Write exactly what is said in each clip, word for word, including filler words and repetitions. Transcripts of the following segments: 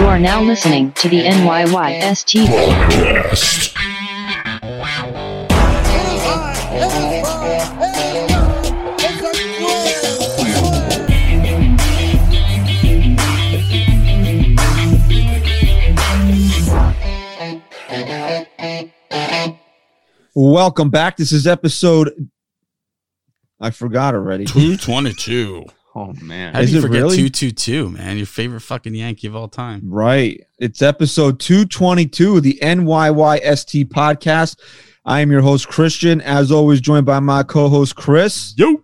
are now listening to the N Y Y S T podcast. Welcome back. This is episode, I forgot already. two twenty-two. Oh, man. How did Is you it forget really? two twenty-two, man? Your favorite fucking Yankee of all time. Right. It's episode two twenty-two of the N Y Y S T podcast. I am your host, Christian, as always, joined by my co-host, Chris. Yo.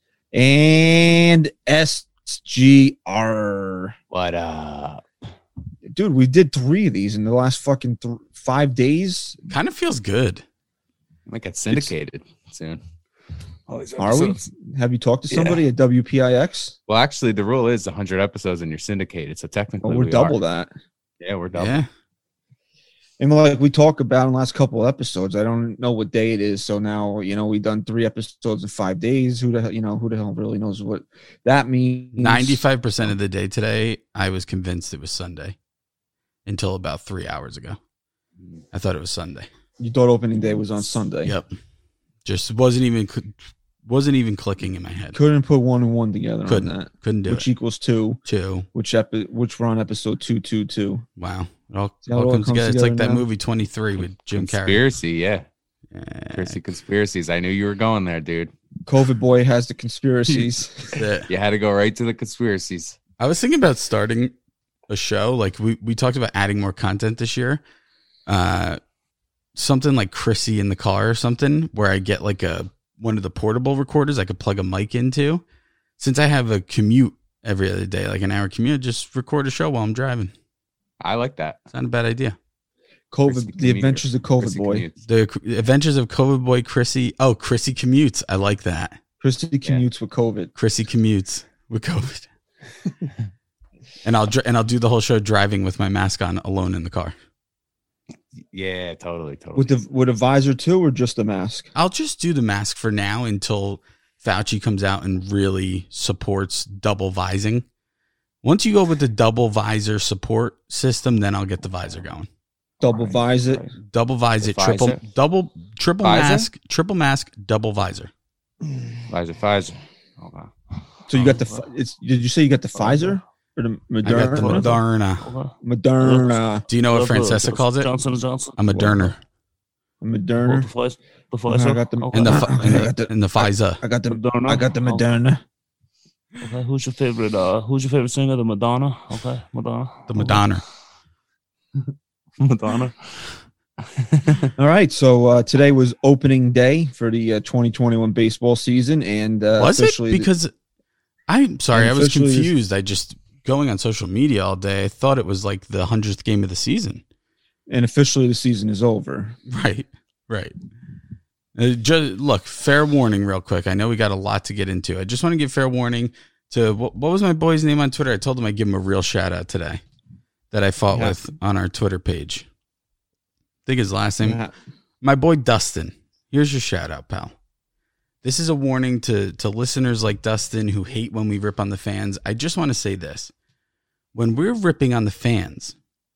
And S G R. What up? Dude, we did three of these in the last fucking th- five days. Kind of feels good. Might get syndicated soon. Are we? Have you talked to somebody Yeah. at W P I X? Well, actually, the rule is one hundred episodes and you're syndicated. So technically, Oh, we're we double are. that. Yeah, we're double. Yeah. And like we talk about in the last couple of episodes, I don't know what day it is. So now, you know, we've done three episodes in five days. Who the hell, you know, who the hell really knows what that means? ninety-five percent of the day today, I was convinced it was Sunday until about three hours ago. I thought it was Sunday. You thought opening day was on Sunday. Yep. Just wasn't even wasn't even clicking in my head. Couldn't put one and one together Couldn't. on that. Couldn't do Which it. equals two. Two. Which epi- which we're on episode two two two. Wow. It all, See how all it all comes comes together. It's like together that now? movie twenty-three with Jim Carrey. Conspiracy, yeah. Yeah. Conspiracy conspiracies. I knew you were going there, dude. COVID boy has the conspiracies. That's it. You had to go right to the conspiracies. I was thinking about starting a show. Like we, we talked about adding more content this year. Uh, something like Chrissy in the car or something where I get like a one of the portable recorders I could plug a mic into. Since I have a commute every other day, like an hour commute, just record a show while I'm driving. I like that. It's not a bad idea. COVID, Chrissy the adventures of COVID Chrissy boy. commutes. The Adventures of COVID Boy Chrissy. Oh, Chrissy commutes. I like that. Christy commutes with COVID. Chrissy commutes with COVID. and I'll dr- and I'll do the whole show driving with my mask on, alone in the car. Yeah, totally, totally. With the with a visor too, or just a mask? I'll just do the mask for now until Fauci comes out and really supports double vising. Once you go with the double visor support system, then I'll get the visor going. Double visor. Double visor, The triple, visor? double, triple Visor? mask, triple mask, double visor. Pfizer, Pfizer. Okay. So you got the. fi- It's. Did you say you got the Pfizer or the I got the Moderna? Moderna. Moderna. Do you know what Francesca calls it? Johnson and Johnson. A Moderna. Moderna. The Pfizer. The I Pfizer. got the- Okay. And the, fi- I and got the, the- and the Pfizer. I got the. Moderna. I got the Okay. Moderna. Okay, who's your favorite? Uh, who's your favorite singer? The Madonna. Okay, Madonna. The Madonna. Madonna. All right. So uh, today was opening day for the uh, twenty twenty-one baseball season, and uh, Was it? officially the- Because I'm sorry, I was Officially this- confused. I just going on social media all day. I thought it was like the hundredth game of the season. and officially the season is over. Right, right. Uh, just, look, fair warning, real quick. I know we got a lot to get into. I just want to give fair warning to what, what was my boy's name on Twitter? I told him I'd give him a real shout out today that I fought Yeah. with on our Twitter page. I think his last name, Yeah. my boy Dustin. Here's your shout out, pal. This is a warning to to listeners like Dustin who hate when we rip on the fans. I just want to say this: when we're ripping on the fans,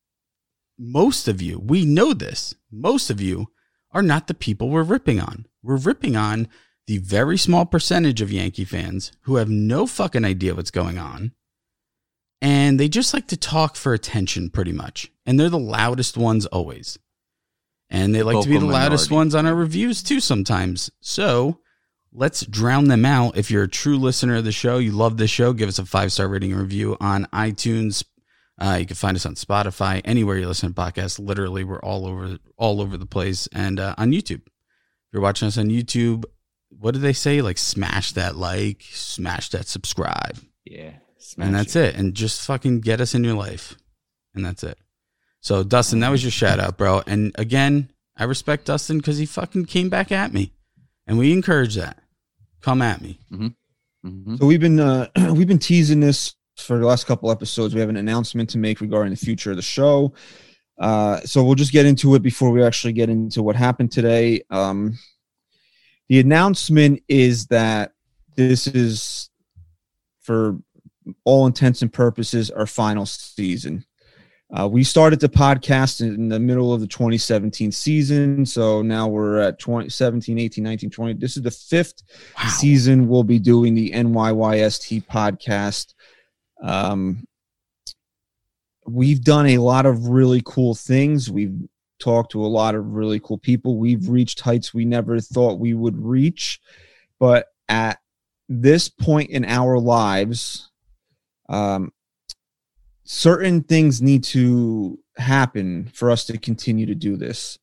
most of you, we know this. Most of you are not the people we're ripping on. We're ripping on the very small percentage of Yankee fans who have no fucking idea what's going on. And they just like to talk for attention pretty much. And they're the loudest ones always. And they like to be the Vocal loudest minority. ones on our reviews too sometimes. So let's drown them out. If you're a true listener of the show, you love this show, give us a five-star rating and review on iTunes. Uh, you can find us on Spotify, anywhere you listen to podcasts. Literally, we're all over all over the place. And uh, on YouTube. If you're watching us on YouTube, what do they say? Like, smash that like, smash that subscribe. Yeah. And that's it. And just fucking get us in your life. And that's it. So, Dustin, that was your shout out, bro. And again, I respect Dustin because he fucking came back at me. And we encourage that. Come at me. Mm-hmm. Mm-hmm. So we've been uh, we've been teasing this for the last couple episodes. We have an announcement to make regarding the future of the show. Uh, so we'll just get into it before we actually get into what happened today. Um, the announcement is that this is, for all intents and purposes, our final season. Uh, we started the podcast in the middle of the twenty seventeen season. So now we're at twenty seventeen, eighteen, nineteen, twenty. This is the fifth wow. season we'll be doing the N Y Y S T podcast. Um, we've done a lot of really cool things. We've talked to a lot of really cool people. We've reached heights we never thought we would reach. But at this point in our lives, um, certain things need to happen for us to continue to do this.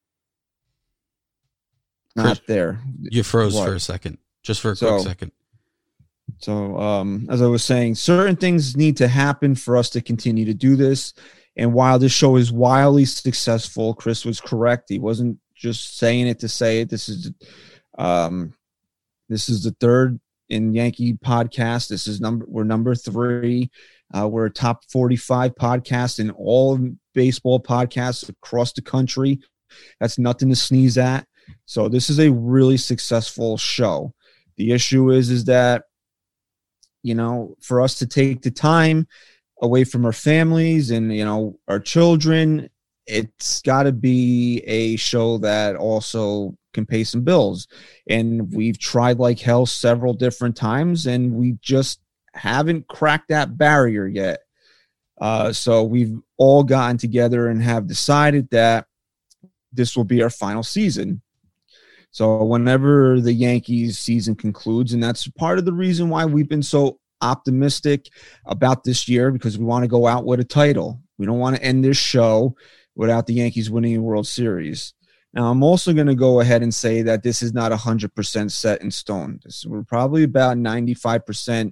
Not Chris, there. You froze what? for a second, just for a so, quick second. So, um, as I was saying, certain things need to happen for us to continue to do this. And while this show is wildly successful, Chris was correct. He wasn't just saying it to say it. This is, um, this is the third in Yankee podcast. This is number, we're number three. Uh, we're a top forty-five podcast in all baseball podcasts across the country. That's nothing to sneeze at. So this is a really successful show. The issue is, is that, you know, for us to take the time away from our families and, you know, our children, it's got to be a show that also can pay some bills. And we've tried like hell several different times, and we just haven't cracked that barrier yet. Uh, so we've all gotten together and have decided that this will be our final season. So whenever the Yankees season concludes, and that's part of the reason why we've been so optimistic about this year, because we want to go out with a title. We don't want to end this show without the Yankees winning a World Series. Now, I'm also going to go ahead and say that this is not one hundred percent set in stone. This, we're probably about ninety-five percent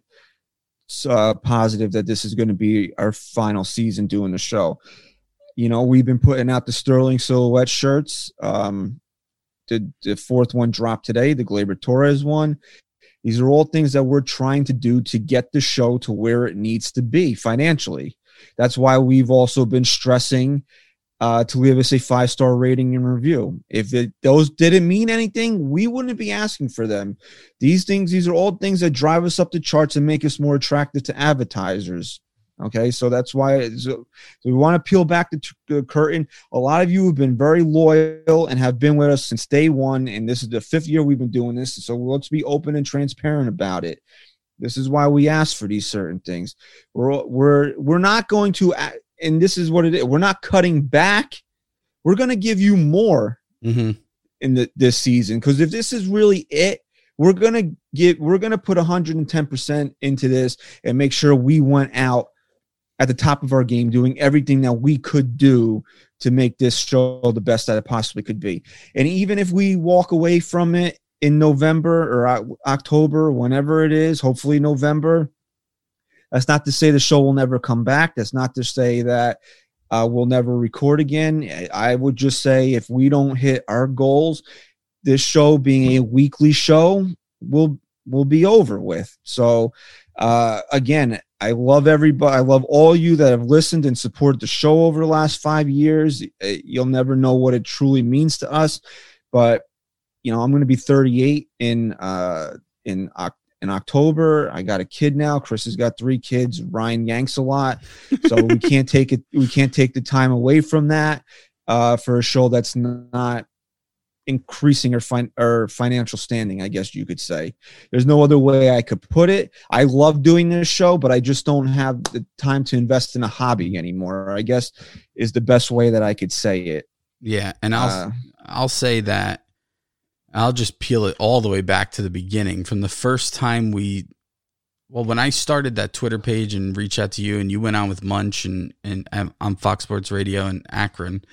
Uh, positive that this is going to be our final season doing the show. You know, we've been putting out the Sterling Silhouette shirts. Um, the, the fourth one dropped today, the Gleyber Torres one. These are all things that we're trying to do to get the show to where it needs to be financially. That's why we've also been stressing uh, to leave us a five-star rating and review. If it, those didn't mean anything, we wouldn't be asking for them. These things, these are all things that drive us up the charts and make us more attractive to advertisers. Okay, so that's why so, so we want to peel back the, the curtain. A lot of you have been very loyal and have been with us since day one, and this is the fifth year we've been doing this, so let's be open and transparent about it. This is why we ask for these certain things. We're we're we're not going to, and this is what it is. We're not cutting back. We're going to give you more mm-hmm. in the, this season, because if this is really it, we're going to give. We're going to put one hundred ten percent into this and make sure we went out at the top of our game, doing everything that we could do to make this show the best that it possibly could be. And even if we walk away from it in November or October, whenever it is, hopefully November, that's not to say the show will never come back. That's not to say that uh, we'll never record again. I would just say if we don't hit our goals, this show being a weekly show will will be over with. So uh, again, I love everybody. I love all you that have listened and supported the show over the last five years. You'll never know what it truly means to us. But, you know, I'm going to be thirty-eight in uh, in in October. I got a kid now. Chris has got three kids. Ryan yanks a lot, so we can't take it. We can't take the time away from that uh, for a show that's not increasing our, fin- our financial standing, I guess you could say. There's no other way I could put it. I love doing this show, but I just don't have the time to invest in a hobby anymore, I guess is the best way that I could say it. Yeah, and I'll uh, I'll say that I'll just peel it all the way back to the beginning. From the first time we, well, when I started that Twitter page and reached out to you, and you went on with Munch and, and on Fox Sports Radio in Akron,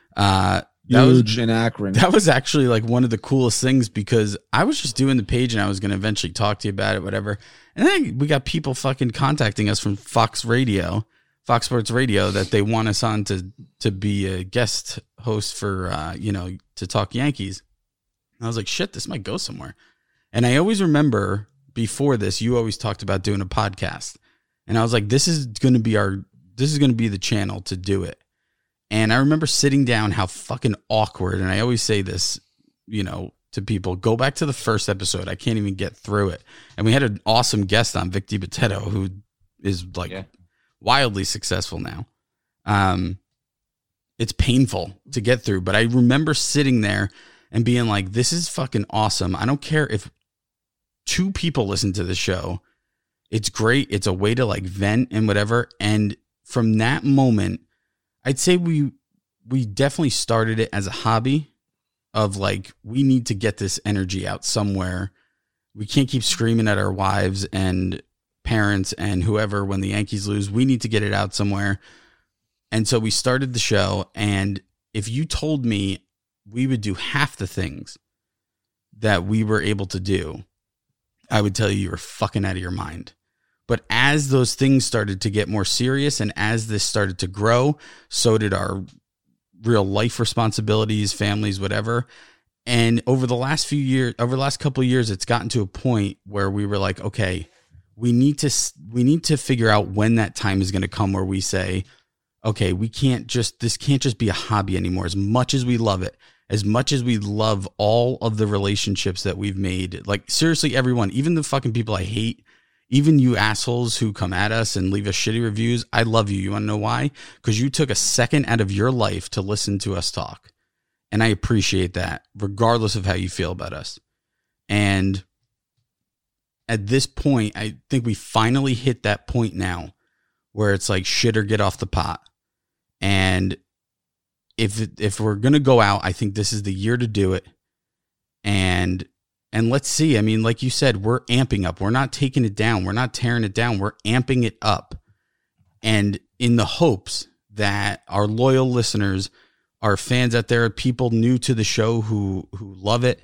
uh, That Huge was, in Akron. That was actually like one of the coolest things, because I was just doing the page and I was going to eventually talk to you about it, whatever. And then we got people fucking contacting us from Fox Radio, Fox Sports Radio, that they want us on to, to be a guest host for, uh, you know, to talk Yankees. And I was like, shit, this might go somewhere. And I always remember before this, you always talked about doing a podcast. And I was like, this is going to be our, this is going to be the channel to do it. And I remember sitting down, how fucking awkward, and I always say this, you know, to people, go back to the first episode. I can't even get through it. And we had an awesome guest on, Vic DiBattista, who is like yeah. wildly successful now. Um, it's painful to get through, but I remember sitting there and being like, this is fucking awesome. I don't care if two people listen to the show. It's great. It's a way to like vent and whatever. And from that moment, I'd say we, we definitely started it as a hobby of like, we need to get this energy out somewhere. We can't keep screaming at our wives and parents and whoever when the Yankees lose. We need to get it out somewhere. And so we started the show. And if you told me we would do half the things that we were able to do, I would tell you you were fucking out of your mind. But as those things started to get more serious and as this started to grow, so did our real life responsibilities, families, whatever. And over the last few years, over the last couple of years, it's gotten to a point where we were like, okay, we need to, we need to figure out when that time is going to come where we say, okay, we can't just, this can't just be a hobby anymore. As much as we love it, as much as we love all of the relationships that we've made, like seriously, everyone, even the fucking people I hate, even you assholes who come at us and leave us shitty reviews, I love you. You want to know why? Because you took a second out of your life to listen to us talk. And I appreciate that, regardless of how you feel about us. And at this point, I think we finally hit that point now where it's like shit or get off the pot. And if if we're going to go out, I think this is the year to do it. And and let's see. I mean, like you said, we're amping up. We're not taking it down. We're not tearing it down. We're amping it up. And in the hopes that our loyal listeners, our fans out there, people new to the show who who love it,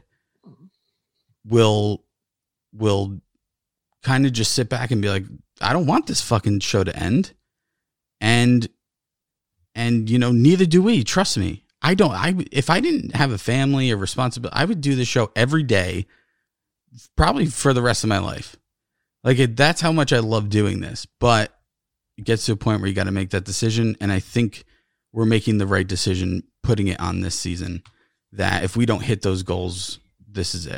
will will kind of just sit back and be like, I don't want this fucking show to end. And and you know, neither do we. Trust me. I don't, I, if I didn't have a family or responsibility, I would do this show every day, probably for the rest of my life. Like it, that's how much I love doing this, but it gets to a point where you got to make that decision. And I think we're making the right decision, putting it on this season, that if we don't hit those goals, this is it.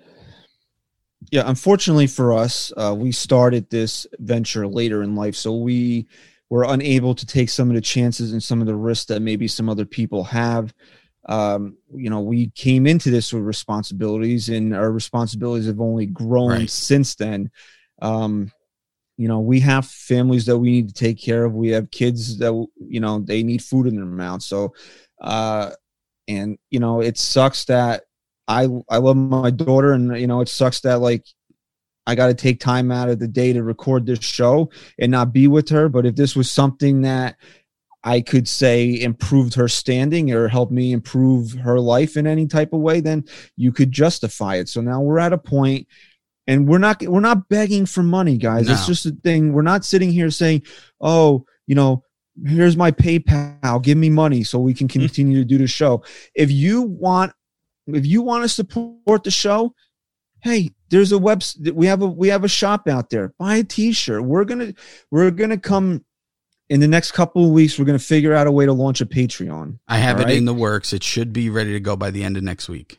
Yeah. Unfortunately for us, uh, we started this venture later in life. So we, we're unable to take some of the chances and some of the risks that maybe some other people have. Um, you know, we came into this with responsibilities, and our responsibilities have only grown right. since then. Um, you know, we have families that we need to take care of. We have kids that, you know, they need food in their mouth. So, uh, and, you know, it sucks that I, I love my daughter, and, you know, it sucks that like, I got to take time out of the day to record this show and not be with her. But if this was something that I could say improved her standing or helped me improve her life in any type of way, then you could justify it. So now we're at a point, and we're not, we're not begging for money, guys. No. It's just a thing. We're not sitting here saying, oh, you know, here's my PayPal, give me money so we can continue to do the show. If you want, if you want to support the show, hey, there's a web. We have a we have a shop out there. Buy a T-shirt. We're gonna we're gonna come in the next couple of weeks. We're gonna figure out a way to launch a Patreon. I have it right? in the works. It should be ready to go by the end of next week.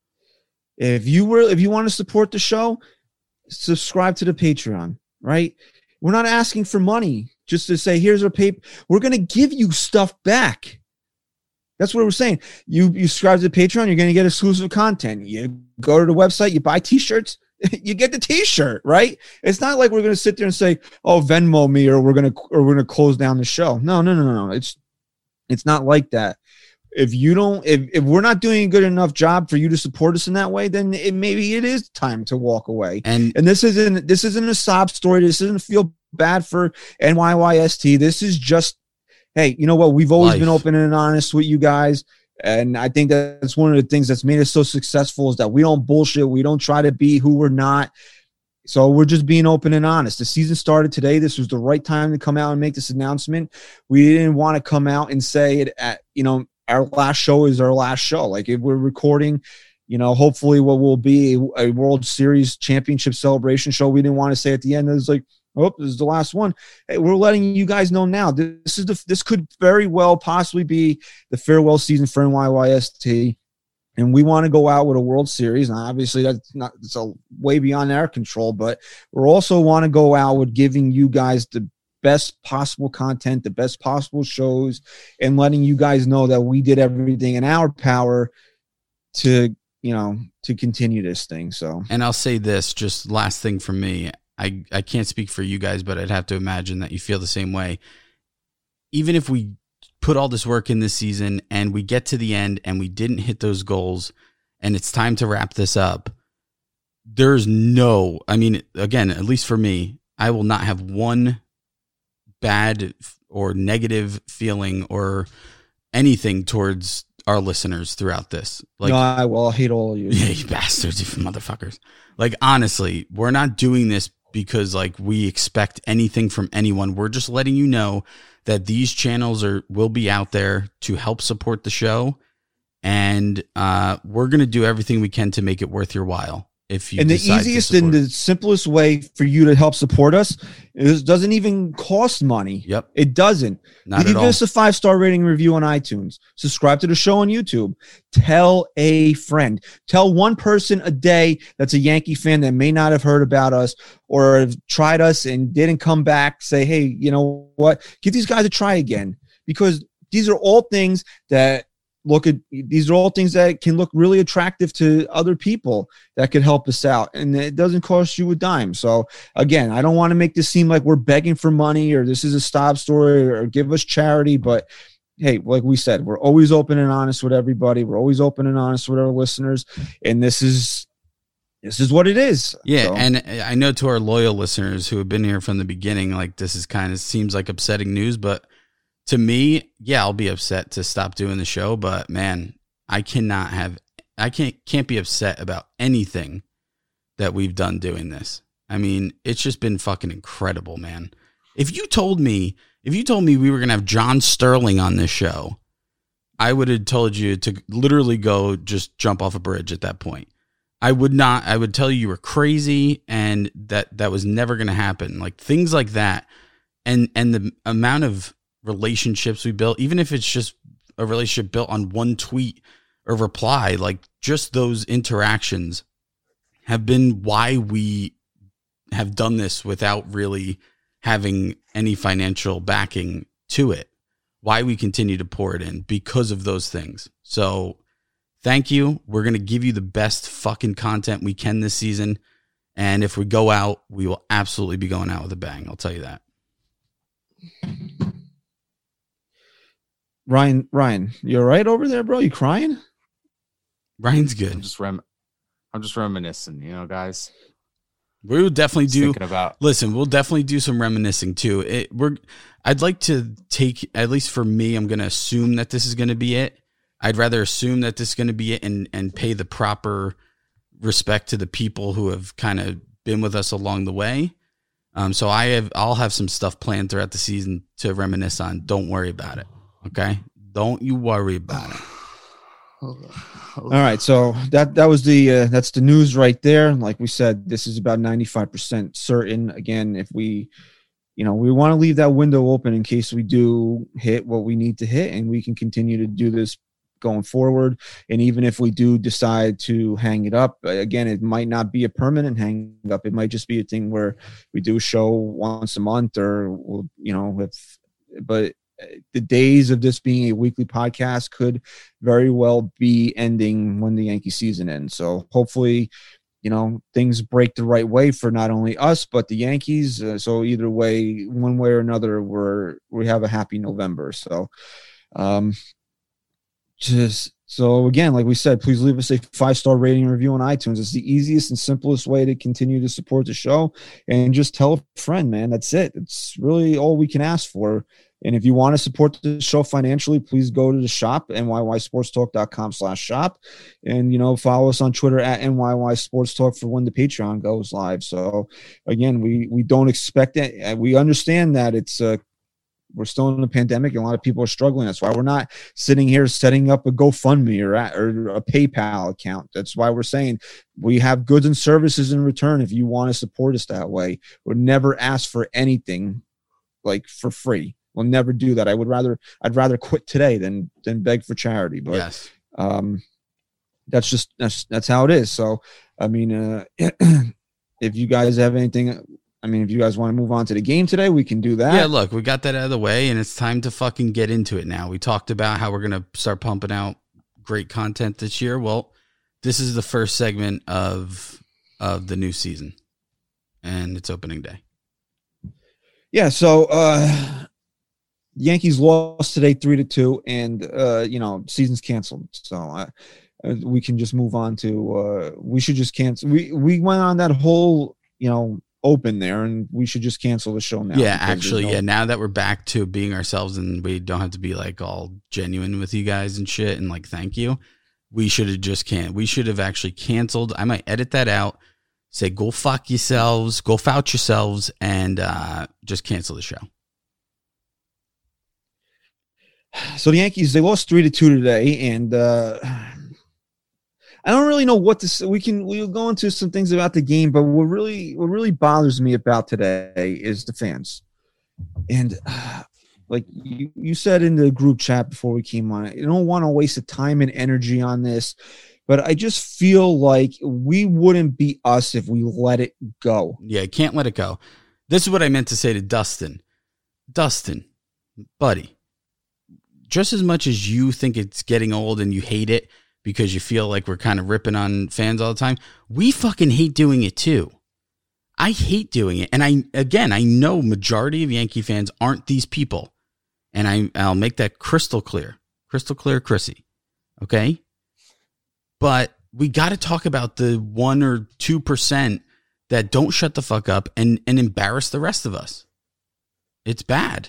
If you were if you want to support the show, subscribe to the Patreon. Right? We're not asking for money just to say here's our pay. We're gonna give you stuff back. That's what we're saying. You you subscribe to the Patreon, you're going to get exclusive content. You go to the website, you buy T-shirts, you get the T-shirt, right? It's not like we're going to sit there and say, "Oh, Venmo me," or we're going to or we're going to close down the show. No, no, no, no. It's it's not like that. If you don't, if if we're not doing a good enough job for you to support us in that way, then it, maybe it is time to walk away. And and this isn't this isn't a sob story. This doesn't feel bad for N Y Y S T. This is just, hey, you know what? We've always Life. been open and honest with you guys. And I think that's one of the things that's made us so successful is that we don't bullshit. We don't try to be who we're not. So we're just being open and honest. The season started today. This was the right time to come out and make this announcement. We didn't want to come out and say it at, you know, our last show is our last show. Like if we're recording, you know, hopefully what will be a, a World Series championship celebration show. We didn't want to say at the end, it was like, oh, this is the last one. Hey, we're letting you guys know now. This is the this could very well possibly be the farewell season for N Y Y S T, and we want to go out with a World Series. And obviously, that's not it's a way beyond our control. But we also want to go out with giving you guys the best possible content, the best possible shows, and letting you guys know that we did everything in our power to, you know, to continue this thing. So, and I'll say this, just last thing from me. I, I can't speak for you guys, but I'd have to imagine that you feel the same way. Even if we put all this work in this season and we get to the end and we didn't hit those goals and it's time to wrap this up, there's no, I mean, again, at least for me, I will not have one bad or negative feeling or anything towards our listeners throughout this. Like, no, I will. I'll hate all of you. Yeah, you bastards, you motherfuckers. Like, honestly, we're not doing this because like we expect anything from anyone. We're just letting you know that these channels are will be out there to help support the show, and uh, we're going to do everything we can to make it worth your while. If you and the decide easiest to support. and the simplest way for you to help support us is doesn't even cost money. Yep. It doesn't. Not you at give all. us a five-star rating review on iTunes. Subscribe to the show on YouTube. Tell a friend. Tell one person a day that's a Yankee fan that may not have heard about us or have tried us and didn't come back. Say, hey, you know what? Give these guys a try again, because these are all things that look at these are all things that can look really attractive to other people that could help us out, and it doesn't cost you a dime. So again, I don't want to make this seem like we're begging for money or this is a stop story or give us charity, but hey, like we said, we're always open and honest with everybody. We're always open and honest with our listeners, and this is this is what it is. Yeah, So, and I know to our loyal listeners who have been here from the beginning, like this is kind of seems like upsetting news, but to me, yeah, I'll be upset to stop doing the show, but man, I cannot have, I can't, can't be upset about anything that we've done doing this. I mean, it's just been fucking incredible, man. If you told me, if you told me we were going to have John Sterling on this show, I would have told you to literally go just jump off a bridge at that point. I would not, I would tell you you were crazy and that that was never going to happen. Like things like that. And, and the amount of relationships we built, even if it's just a relationship built on one tweet or reply, like just those interactions have been why we have done this without really having any financial backing to it, why we continue to pour it in because of those things. So thank you. We're going to give you the best fucking content we can this season. And if we go out, we will absolutely be going out with a bang. I'll tell you that. Ryan, Ryan, you all right over there, bro? You crying? Ryan's I'm good. just rem- I'm just reminiscing, you know, guys. We will definitely Just do. thinking about Listen, we'll definitely do some reminiscing too. It, we're. I'd like to take, at least for me, I'm going to assume that this is going to be it. I'd rather assume that this is going to be it and and pay the proper respect to the people who have kind of been with us along the way. Um, so I have, I'll have some stuff planned throughout the season to reminisce on. Don't worry about it. Okay, don't you worry about it. All right, so that that was the uh, that's the news right there. Like we said, this is about ninety-five percent certain. Again, if we, you know, we want to leave that window open in case we do hit what we need to hit, and we can continue to do this going forward. And even if we do decide to hang it up, again, it might not be a permanent hang up. It might just be a thing where we do a show once a month, or we'll, you know, if but. The days of this being a weekly podcast could very well be ending when the Yankee season ends. So hopefully, you know, things break the right way for not only us, but the Yankees. Uh, so either way, one way or another, we're, we have a happy November. So, um, just, so again, like we said, please leave us a five-star rating and review on iTunes. It's the easiest and simplest way to continue to support the show, and just tell a friend, man. That's it. It's really all we can ask for. And if you want to support the show financially, please go to the shop, N Y Y sports talk dot com slash shop. And, you know, follow us on Twitter at N Y Y Sports Talk for when the Patreon goes live. So, again, we we don't expect it. We understand that it's uh, we're still in a pandemic and a lot of people are struggling. That's why we're not sitting here setting up a GoFundMe or, or a PayPal account. That's why we're saying we have goods and services in return if you want to support us that way. We'll never ask for anything like for free. We'll never do that. I would rather, I'd rather quit today than, than beg for charity. But, Yes. um, that's just, that's, that's how it is. So, I mean, uh, if you guys have anything I mean, if you guys want to move on to the game today, we can do that. Yeah, look, we got that out of the way, and it's time to fucking get into it now. We talked about how we're going to start pumping out great content this year. Well, this is the first segment of of the new season, and it's opening day. Yeah, so uh, Yankees lost today three to two, and uh, you know, season's canceled. So uh, we can just move on to. Uh, we should just cancel. We we went on that whole you know open there, and we should just cancel the show now. Yeah, because actually, there's no- yeah. Now that we're back to being ourselves, and we don't have to be like all genuine with you guys and shit, and like thank you. We should have just can't. We should have actually canceled. I might edit that out. Say go fuck yourselves, go fout yourselves, and uh, just cancel the show. So the Yankees, they lost three to two today, and uh, I don't really know what to say. We can we'll go into some things about the game, but what really what really bothers me about today is the fans. And uh, like you, you said in the group chat before we came on, you don't want to waste the time and energy on this. But I just feel like we wouldn't be us if we let it go. Yeah, can't let it go. This is what I meant to say to Dustin. Dustin, buddy, just as much as you think it's getting old and you hate it because you feel like we're kind of ripping on fans all the time, we fucking hate doing it too. I hate doing it. And I, again, I know majority of Yankee fans aren't these people. And I, I'll make that crystal clear. Crystal clear, Chrissy. Okay? But we got to talk about the one or two percent that don't shut the fuck up and, and embarrass the rest of us. It's bad.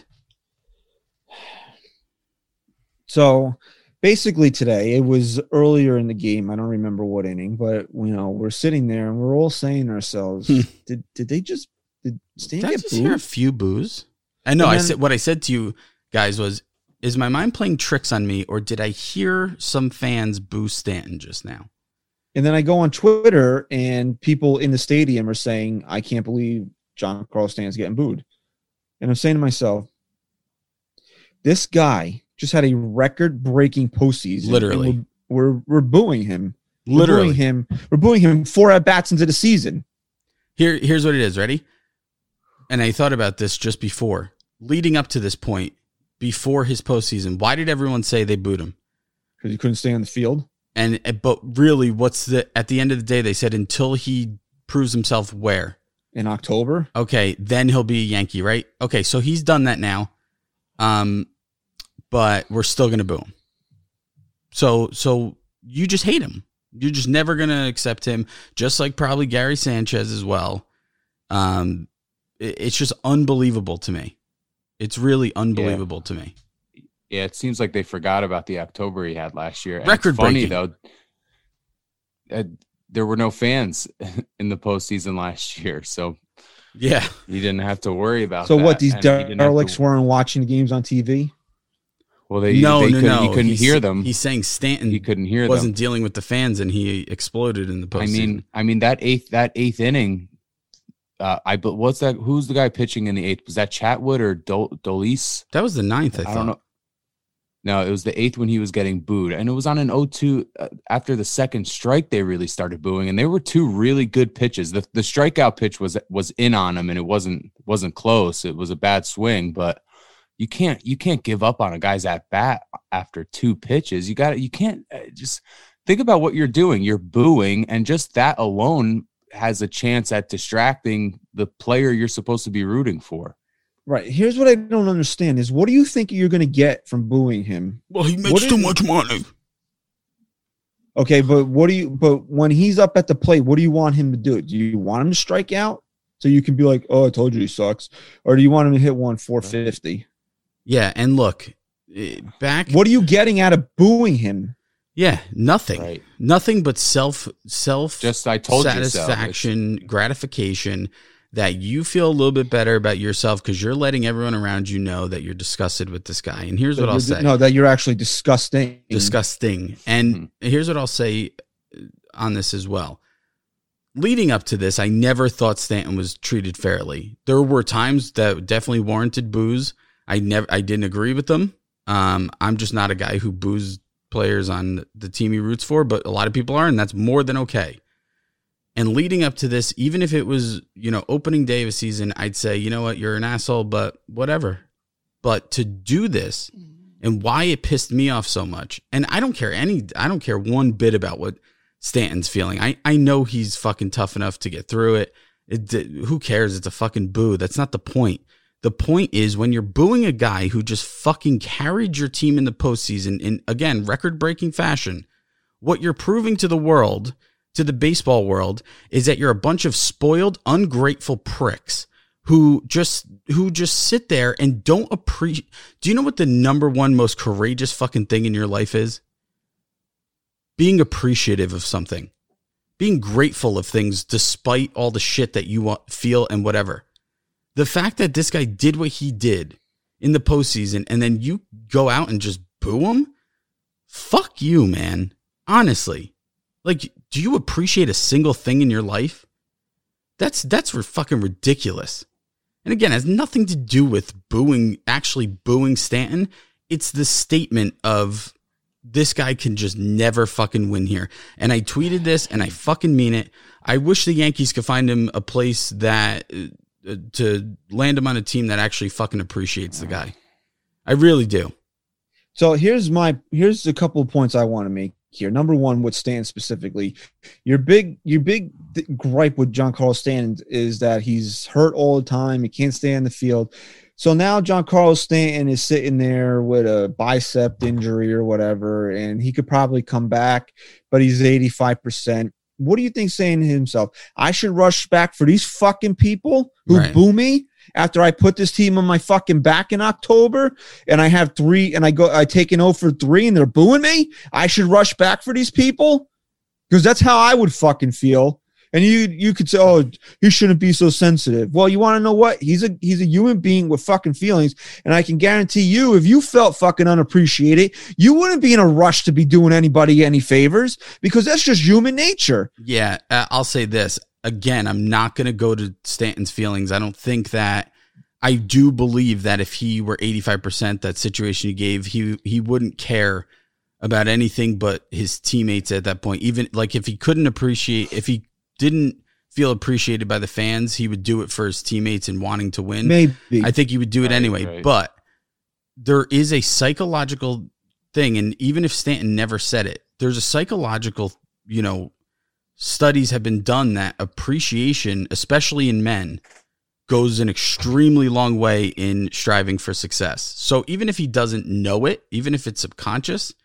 So basically today, it was earlier in the game. I don't remember what inning, but you know, we're sitting there and we're all saying to ourselves, did did they just did Stan Did I get just hear a booed? few boos? I know. And I then- said what I said to you guys was, is my mind playing tricks on me, or did I hear some fans boo Stanton just now? And then I go on Twitter and people in the stadium are saying, I can't believe John Carlos Stanton's getting booed. And I'm saying to myself, this guy just had a record-breaking postseason. Literally. and We're, we're, we're booing him. We're Literally. booing him. We're booing him four at-bats into the season. Here, here's what it is. Ready? And I thought about this just before, leading up to this point, before his postseason. Why did everyone say they booed him? Because he couldn't stay on the field. And but really, what's the at the end of the day? They said until he proves himself where. In October. Okay, then he'll be a Yankee, right? Okay, so he's done that now. Um, but we're still gonna boo him. So so you just hate him. You're just never gonna accept him, just like probably Gary Sanchez as well. Um, it, it's just unbelievable to me. It's really unbelievable to me. Yeah, it seems like they forgot about the October he had last year. And Record it's funny breaking. though. Uh, there were no fans in the postseason last year, so Yeah. he didn't have to worry about. So that, what? These and he didn't have derelicts to- weren't watching the games on T V. Well, they No, they no, couldn't, no. He couldn't He's- hear them. He's saying Stanton He couldn't hear wasn't them. dealing with the fans, and he exploded in the postseason. I mean, I mean that eighth that eighth inning. Uh, I but what's that? Who's the guy pitching in the eighth? Was that Chatwood or Dol- Dolis? that was the ninth. I, I thought. don't know. No, it was the eighth when he was getting booed, and it was on an oh two uh, after the second strike. They really started booing, and they were two really good pitches. The the strikeout pitch was was in on him, and it wasn't wasn't close. It was a bad swing, but you can't you can't give up on a guy's at bat after two pitches. You got you can't uh, just think about what you're doing. You're booing, and just that alone has a chance at distracting the player you're supposed to be rooting for. Right. Here's what I don't understand is what do you think you're going to get from booing him? Well, he What makes did too he- much money. Okay, but what do you but when he's up at the plate, what do you want him to do? Do you want him to strike out so you can be like, "Oh, I told you he sucks," or do you want him to hit one four fifty? Yeah, and look, eh, back. What are you getting out of booing him? Yeah, nothing. Right. Nothing but self self Just I told you so. satisfaction, gratification that you feel a little bit better about yourself because you're letting everyone around you know that you're disgusted with this guy. And here's what I'll say. No, that you're actually disgusting. Disgusting. And Mm-hmm. here's what I'll say on this as well. Leading up to this, I never thought Stanton was treated fairly. There were times that definitely warranted boos. I never, I didn't agree with them. Um, I'm just not a guy who boos players on the team he roots for, but a lot of people are, and that's more than okay. And leading up to this, even if it was, you know, opening day of a season, I'd say, you know what, you're an asshole, but whatever. But to do this and why it pissed me off so much, and I don't care any, I don't care one bit about what Stanton's feeling. I, I know he's fucking tough enough to get through it. It, who cares? It's a fucking boo. That's not the point. The point is when you're booing a guy who just fucking carried your team in the postseason in, again, record-breaking fashion, what you're proving to the world, to the baseball world, is that you're a bunch of spoiled, ungrateful pricks who just who just sit there and don't appreciate. Do you know what the number one most courageous fucking thing in your life is? Being appreciative of something. Being grateful of things despite all the shit that you want, feel and whatever. The fact that this guy did what he did in the postseason and then you go out and just boo him? Fuck you, man. Honestly. Like, do you appreciate a single thing in your life? That's that's fucking ridiculous. And again, it has nothing to do with booing, actually booing Stanton. It's the statement of this guy can just never fucking win here. And I tweeted this and I fucking mean it. I wish the Yankees could find him a place that uh, to land him on a team that actually fucking appreciates the guy. I really do. So here's my, here's a couple of points I want to make here. Number one, with Stanton specifically, your big, your big gripe with Giancarlo Stanton is that he's hurt all the time. He can't stay on the field. So now Giancarlo Stanton is sitting there with a bicep injury or whatever, and he could probably come back, but he's eighty-five percent. What do you think saying to himself? I should rush back for these fucking people who Right. boo me after I put this team on my fucking back in October and I have three and I go, I take an oh for three and they're booing me. I should rush back for these people because that's how I would fucking feel. And you, you could say, oh, he shouldn't be so sensitive. Well, you want to know what? He's a, he's a human being with fucking feelings. And I can guarantee you, if you felt fucking unappreciated, you wouldn't be in a rush to be doing anybody any favors because that's just human nature. Yeah, uh, I'll say this. Again, I'm not going to go to Stanton's feelings. I don't think that I do believe that if he were eighty-five percent, that situation he gave, he he wouldn't care about anything but his teammates at that point. Even like if he couldn't appreciate, if he didn't feel appreciated by the fans, he would do it for his teammates and wanting to win. Maybe. I think he would do it Right, anyway. right. But there is a psychological thing, and even if Stanton never said it, there's a psychological, you know, studies have been done that appreciation, especially in men, goes an extremely long way in striving for success. So even if he doesn't know it, even if it's subconscious,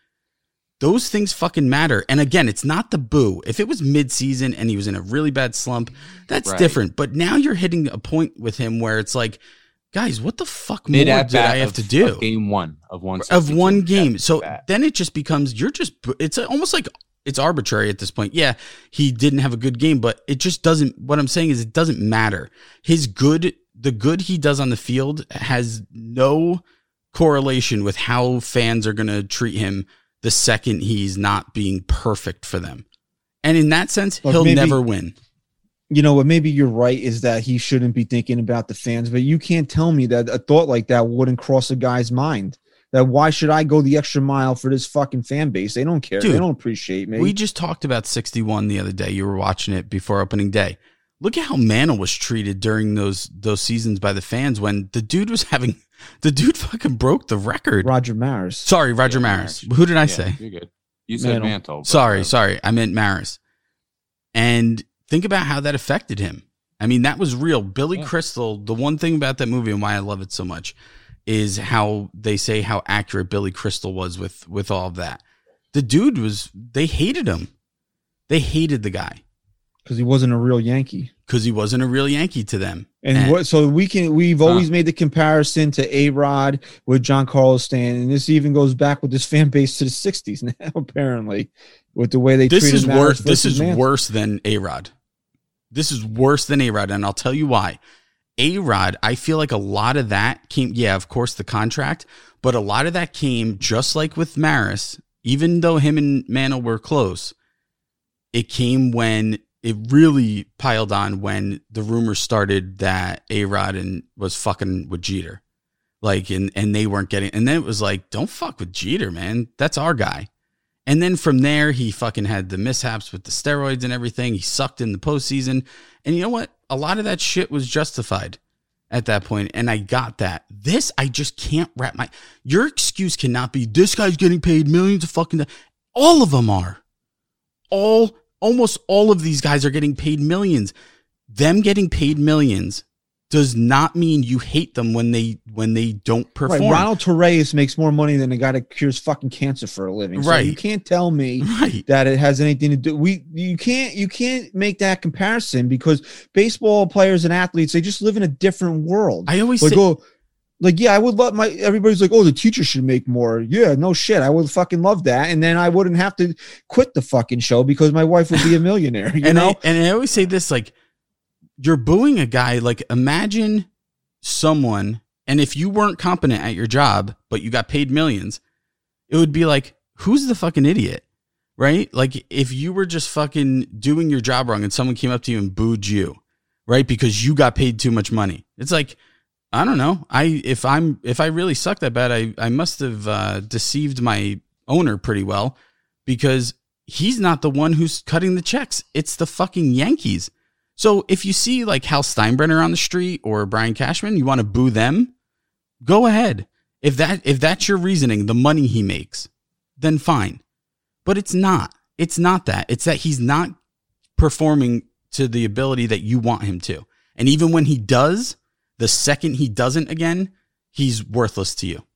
those things fucking matter. And again, it's not the boo. If it was mid-season and he was in a really bad slump, that's Right. different. But now you're hitting a point with him where it's like, guys, what the fuck more Mid did at bat I have of- to do? of game one of one Of one sixty-two. game. At So bat. then it just becomes, you're just, it's almost like it's arbitrary at this point. Yeah, he didn't have a good game, but it just doesn't, what I'm saying is it doesn't matter. His good, the good he does on the field has no correlation with how fans are going to treat him the second he's not being perfect for them. And in that sense, Look, he'll maybe- never win. You know what? Maybe you're right is that he shouldn't be thinking about the fans, but you can't tell me that a thought like that wouldn't cross a guy's mind. That why should I go the extra mile for this fucking fan base? They don't care. Dude, they don't appreciate me. We just talked about sixty-one the other day. You were watching it before opening day. Look at how Mantle was treated during those those seasons by the fans when the dude was having the dude fucking broke the record. Roger Maris. Sorry, Roger Yeah, Maris. Maris. Who did I Yeah, say? You're good. You said Mantle. Mantle. but, Sorry, uh, sorry. I meant Maris. And think about how that affected him. I mean, that was real. Billy Yeah. Crystal, the one thing about that movie and why I love it so much is how they say how accurate Billy Crystal was with with all of that. The dude was, they hated him. They hated the guy Because he wasn't a real Yankee. because he wasn't a real Yankee to them. And what? So we can. We've Huh. always made the comparison to A Rod with Giancarlo Stanton, and this even goes back with this fan base to the sixties now. Apparently, with the way they This treated is Maris worse. This versus is Mantle. worse than A-Rod. This is worse than A-Rod, and I'll tell you why. A-Rod, I feel like a lot of that came, yeah, of course, the contract, but a lot of that came just like with Maris, even though him and Mantle were close, it came when it really piled on when the rumors started that A-Rod and was fucking with Jeter. Like, and, and they weren't getting, and then it was like, don't fuck with Jeter, man. That's our guy. And then from there, he fucking had the mishaps with the steroids and everything. He sucked in the postseason. And you know what? A lot of that shit was justified at that point, and I got that. This, I just can't wrap my... Your excuse cannot be, this guy's getting paid millions of fucking... All of them are. All, almost all of these guys are getting paid millions. Them getting paid millions does not mean you hate them when they when they don't perform. Right. Ronald Torreyes makes more money than the guy that cures fucking cancer for a living. So right. you can't tell me right. that it has anything to do. We you can't you can't make that comparison because baseball players and athletes, they just live in a different world. I always like, say, oh, like yeah, I would love my everybody's like, oh, the teacher should make more. Yeah, no shit. I would fucking love that. And then I wouldn't have to quit the fucking show because my wife would be a millionaire. You and know? I, and I always say this, like, you're booing a guy. Like, imagine someone, and if you weren't competent at your job, but you got paid millions, it would be like, who's the fucking idiot? Right? Like, if you were just fucking doing your job wrong and someone came up to you and booed you, right? Because you got paid too much money. It's like, I don't know. I, if I'm, if I really suck that bad, I, I must have uh, deceived my owner pretty well because he's not the one who's cutting the checks. It's the fucking Yankees. So if you see like Hal Steinbrenner on the street or Brian Cashman, you want to boo them, go ahead. If that if that's your reasoning, the money he makes, then fine. But it's not. It's not that. It's that he's not performing to the ability that you want him to. And even when he does, the second he doesn't again, he's worthless to you.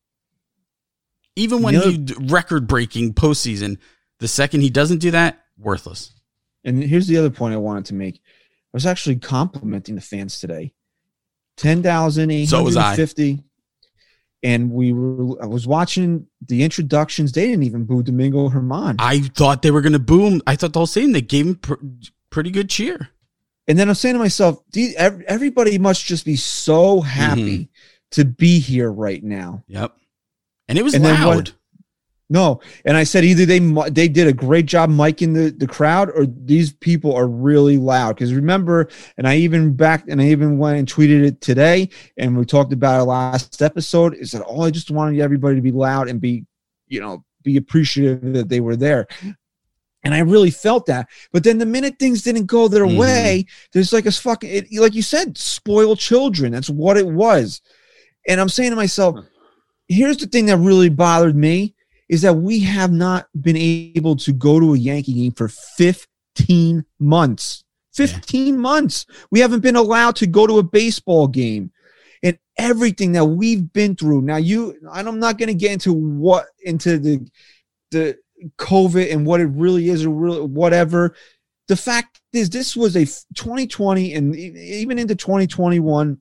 Even when You know- he record-breaking postseason, the second he doesn't do that, worthless. And here's the other point I wanted to make. I was actually complimenting the fans today. ten thousand eight hundred fifty. So was I. And we were, I was watching the introductions. They didn't even boo Domingo Germán. I thought they were going to boo him. I thought the whole stadium, they gave him pr- pretty good cheer. And then I'm saying to myself, "These- ev- everybody must just be so happy Mhm. to be here right now. Yep. And it was And then loud. what- No. And I said either they mi- they did a great job miking the, the crowd or these people are really loud. Because remember, and I even back and I even went and tweeted it today, and we talked about it last episode, is that oh, I just wanted everybody to be loud and be, you know, be appreciative that they were there. And I really felt that. But then the minute things didn't go their Mhm. way, there's like a fucking, it, like you said, spoiled children. That's what it was. And I'm saying to myself, here's the thing that really bothered me is that we have not been able to go to a Yankee game for fifteen months. fifteen months. We haven't been allowed to go to a baseball game. And everything that we've been through. Now you, I'm not going to get into what, into the, the COVID and what it really is or really whatever. The fact is this was a twenty twenty and even into twenty twenty-one,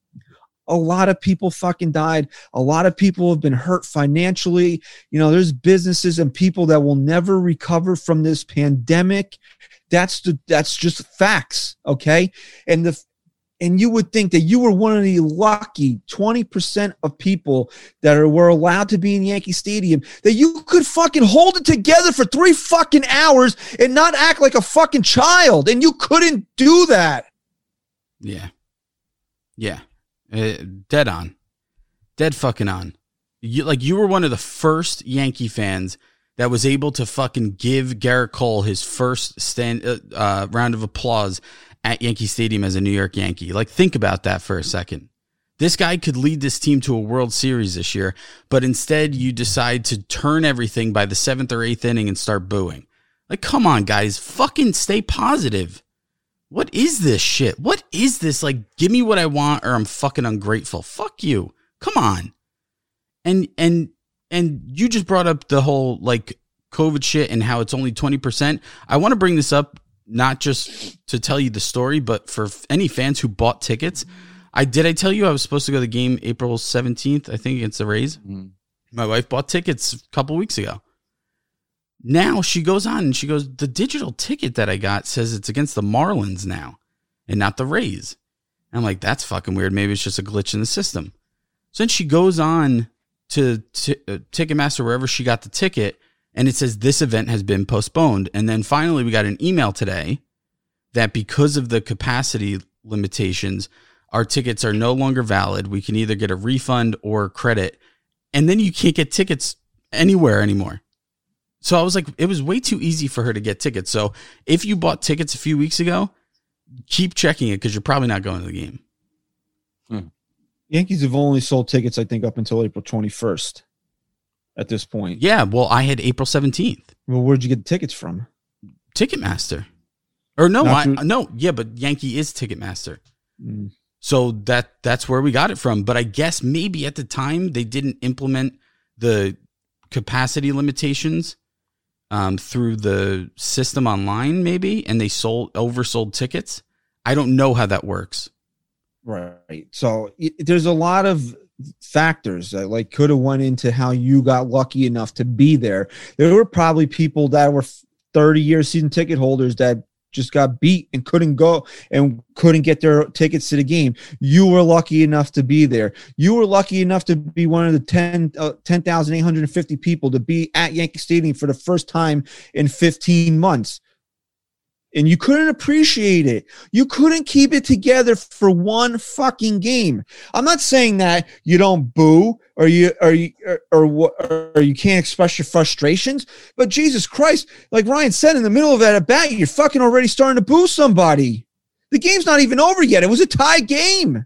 a lot of people fucking died. A lot of people have been hurt financially. You know, there's businesses and people that will never recover from this pandemic. That's the, that's just facts. Okay. And the, and you would think that you were one of the lucky twenty percent of people that are, were allowed to be in Yankee Stadium, that you could fucking hold it together for three fucking hours and not act like a fucking child. And you couldn't do that. Yeah. Yeah. Uh, dead on. Dead fucking on. You, like, you were one of the first Yankee fans that was able to fucking give Garrett Cole his first stand uh, uh, round of applause at Yankee Stadium as a New York Yankee. Like, think about that for a second. This guy could lead this team to a World Series this year, but instead you decide to turn everything by the seventh or eighth inning and start booing. Like, come on, guys. Fucking stay positive. What is this shit? What is this? Like, give me what I want or I'm fucking ungrateful. Fuck you. Come on. And, and, and you just brought up the whole like COVID shit and how it's only twenty percent. I want to bring this up, not just to tell you the story, but for any fans who bought tickets. I did, I tell you I was supposed to go to the game April seventeenth, I think against the Rays. Mm-hmm. My wife bought tickets a couple weeks ago. Now she goes on and she goes, the digital ticket that I got says it's against the Marlins now and not the Rays. And I'm like, that's fucking weird. Maybe it's just a glitch in the system. So then she goes on to t- uh, Ticketmaster, wherever she got the ticket, and it says this event has been postponed. And then finally we got an email today that because of the capacity limitations, our tickets are no longer valid. We can either get a refund or credit. And then you can't get tickets anywhere anymore. So I was like, it was way too easy for her to get tickets. So if you bought tickets a few weeks ago, keep checking it because you're probably not going to the game. Hmm. Yankees have only sold tickets, I think, up until April twenty-first at this point. Yeah, well, I had April seventeenth. Well, where'd you get the tickets from? Ticketmaster. Or no, I, through- no, yeah, but Yankee is Ticketmaster. Mm. So that that's where we got it from. But I guess maybe at the time they didn't implement the capacity limitations um, through the system online, maybe, and they sold oversold tickets. I don't know how that works. Right. So it, there's a lot of factors that like could have went into how you got lucky enough to be there. There were probably people that were thirty year season ticket holders that just got beat and couldn't go and couldn't get their tickets to the game. You were lucky enough to be there. You were lucky enough to be one of the ten, uh, ten thousand eight hundred fifty people to be at Yankee Stadium for the first time in fifteen months. And you couldn't appreciate it. You couldn't keep it together for one fucking game. I'm not saying that you don't boo or you or you or, or, or you can't express your frustrations, but Jesus Christ, like Ryan said, in the middle of that at bat, you're fucking already starting to boo somebody. The game's not even over yet. It was a tie game.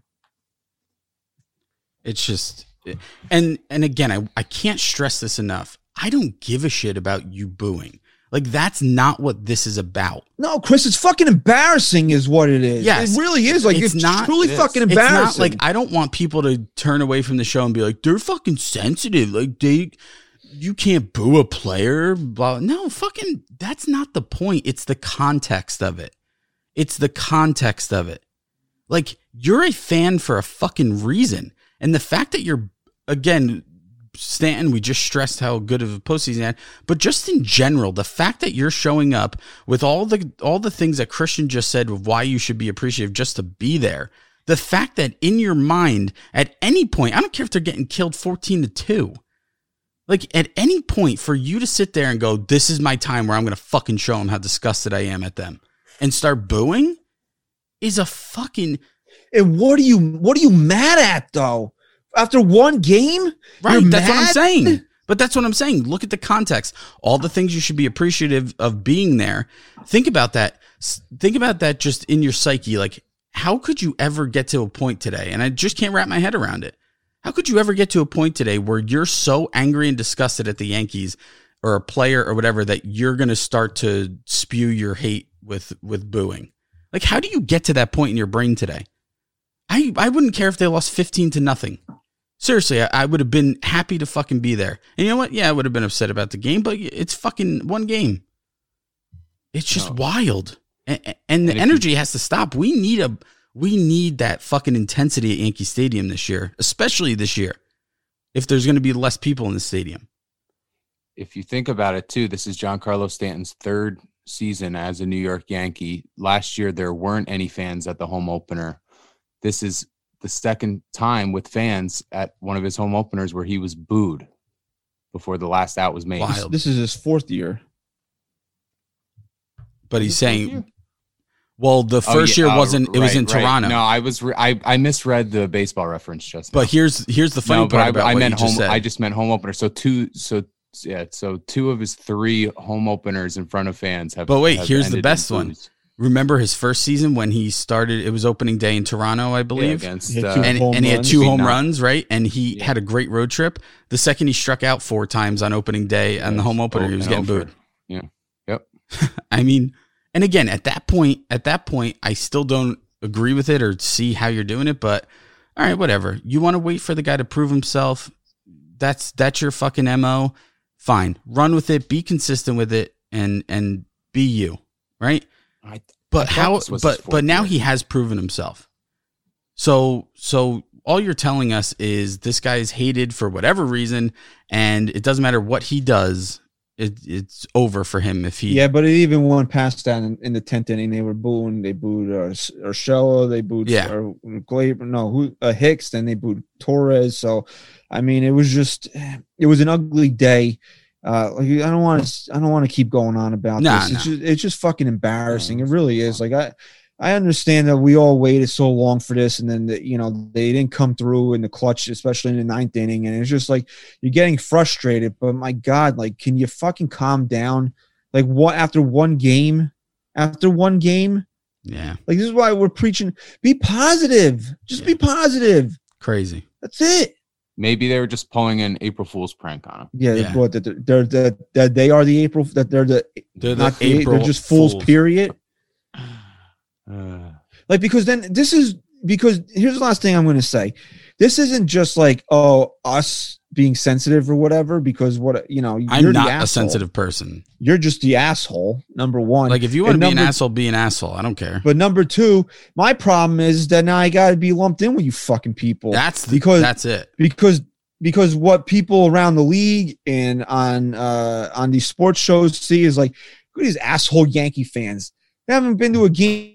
It's just, and and again, I, I can't stress this enough. I don't give a shit about you booing. Like, that's not what this is about. No, Chris, it's fucking embarrassing is what it is. Yes. It really is. Like, It's it's, not- truly it is. fucking It's embarrassing. not like, I don't want people to turn away from the show and be like, they're fucking sensitive. Like, they, you can't boo a player. Blah. No, fucking, that's not the point. It's the context of it. It's the context of it. Like, you're a fan for a fucking reason. And the fact that you're, again, Stanton, we just stressed how good of a postseason he had, but just in general, the fact that you're showing up with all the all the things that Christian just said of why you should be appreciative just to be there, the fact that in your mind at any point, I don't care if they're getting killed fourteen to two, like at any point for you to sit there and go, this is my time where I'm going to fucking show them how disgusted I am at them and start booing is a fucking... And what are you what are you mad at though? After one game? Right, You're that's what I'm mad? saying. But that's what I'm saying. Look at the context. All the things you should be appreciative of being there. Think about that. S- Think about that just in your psyche. Like, how could you ever get to a point today? And I just can't wrap my head around it. How could you ever get to a point today where you're so angry and disgusted at the Yankees or a player or whatever that you're going to start to spew your hate with, with booing? Like, how do you get to that point in your brain today? I, I wouldn't care if they lost fifteen to nothing. Seriously, I, I would have been happy to fucking be there. And you know what? Yeah, I would have been upset about the game, but it's fucking one game. It's just No. wild. And, and the And if energy you- has to stop. We need a we need that fucking intensity at Yankee Stadium this year, especially this year, if there's going to be less people in the stadium. If you think about it too, this is Giancarlo Stanton's third season as a New York Yankee. Last year, there weren't any fans at the home opener. This is the second time with fans at one of his home openers where he was booed before the last out was made. Wild. This is his fourth year. But he's Is it fourth saying, year? well, the Oh, first yeah, year oh, wasn't, it was right, in right. Toronto. No, I was, re- I, I misread the baseball reference just now. But here's here's the funny no, but part I, about I what meant you just home. said. I just meant home opener. So two, so yeah, so two of his three home openers in front of fans have. But wait, have here's the ended in best one. boos. Remember his first season when he started? It was opening day in Toronto, I Yeah, believe. against He had uh, two and, home and he had runs. two Big home nine. runs, right? And he Yeah. had a great road trip. The second he struck out four times on opening day and the home opener, Oh, he was and getting over. booed. Yeah. Yep. I mean, and again, at that point, at that point, I still don't agree with it or see how you're doing it. But all right, whatever. You want to wait for the guy to prove himself? That's that's your fucking M O. Fine, run with it. Be consistent with it, and and be you, right? I, But I thought how? this was his But fourth but now year. he has proven himself. So so all you're telling us is this guy is hated for whatever reason, and it doesn't matter what he does. It, it's over for him if he. Yeah, but it even went past that in, in the tenth inning. They were booing. They booed uh, Urshela. They booed Yeah. or Glaber. No, who uh, Hicks. Then they booed Torres. So, I mean, it was just it was an ugly day. Uh, like, I don't want to. I don't want to keep going on about Nah, this. It's nah. just it's just fucking embarrassing. It really is. Like I, I understand that we all waited so long for this, and then the, you know they didn't come through in the clutch, especially in the ninth inning, and it's just like you're getting frustrated. But my God, like, can you fucking calm down? Like, what after one game? After one game? Yeah. Like, this is why we're preaching. Be positive. Just Yeah. be positive. Crazy. That's it. Maybe they were just pulling an April Fool's prank on him. Yeah, Yeah. What, that they're, they're the that they are the April that they're the They're the not the, April they're just fools, Fools. period. Uh, Like, because then this is because here's the last thing I'm going to say. This isn't just like, oh, us being sensitive or whatever, because what, you know, I'm you're the not a asshole. sensitive person. You're just the asshole, number one. Like, if you want to And be an number- asshole, be an asshole. I don't care. But number two, my problem is that now I got to be lumped in with you fucking people. That's the, because that's it. because because what people around the league and on uh on these sports shows see is like, look at these asshole Yankee fans. They haven't been to a game,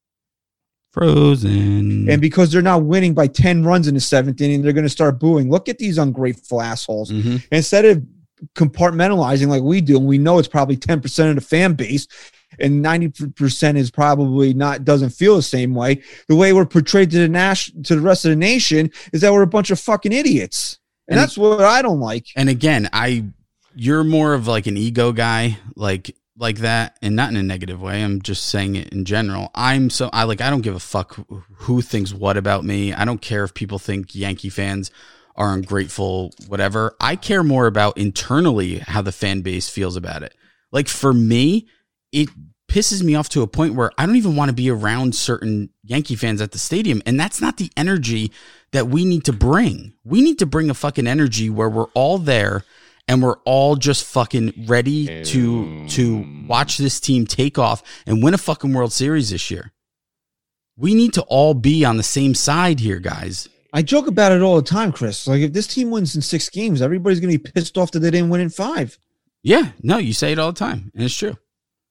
Frozen. and because they're not winning by ten runs in the seventh inning, they're going to start booing. Look at these ungrateful assholes. Mhm. Instead of compartmentalizing like we do, and we know it's probably ten percent of the fan base, and ninety percent is probably not, doesn't feel the same way. The way we're portrayed to the nation, to the rest of the nation, is that we're a bunch of fucking idiots. And, And that's what I don't like. And again, I you're more of like an ego guy, like like that, and not in a negative way. I'm just saying it in general. I'm so I like I don't give a fuck who thinks what about me. I don't care if people think Yankee fans are ungrateful, whatever. I care more about internally how the fan base feels about it. Like, for me, it pisses me off to a point where I don't even want to be around certain Yankee fans at the stadium. And that's not the energy that we need to bring. We need to bring a fucking energy where we're all there and we're all just fucking ready to to watch this team take off and win a fucking World Series this year. We need to all be on the same side here, guys. I joke about it all the time, Chris. Like, if this team wins in six games, everybody's going to be pissed off that they didn't win in five. Yeah, no, you say it all the time, and it's true.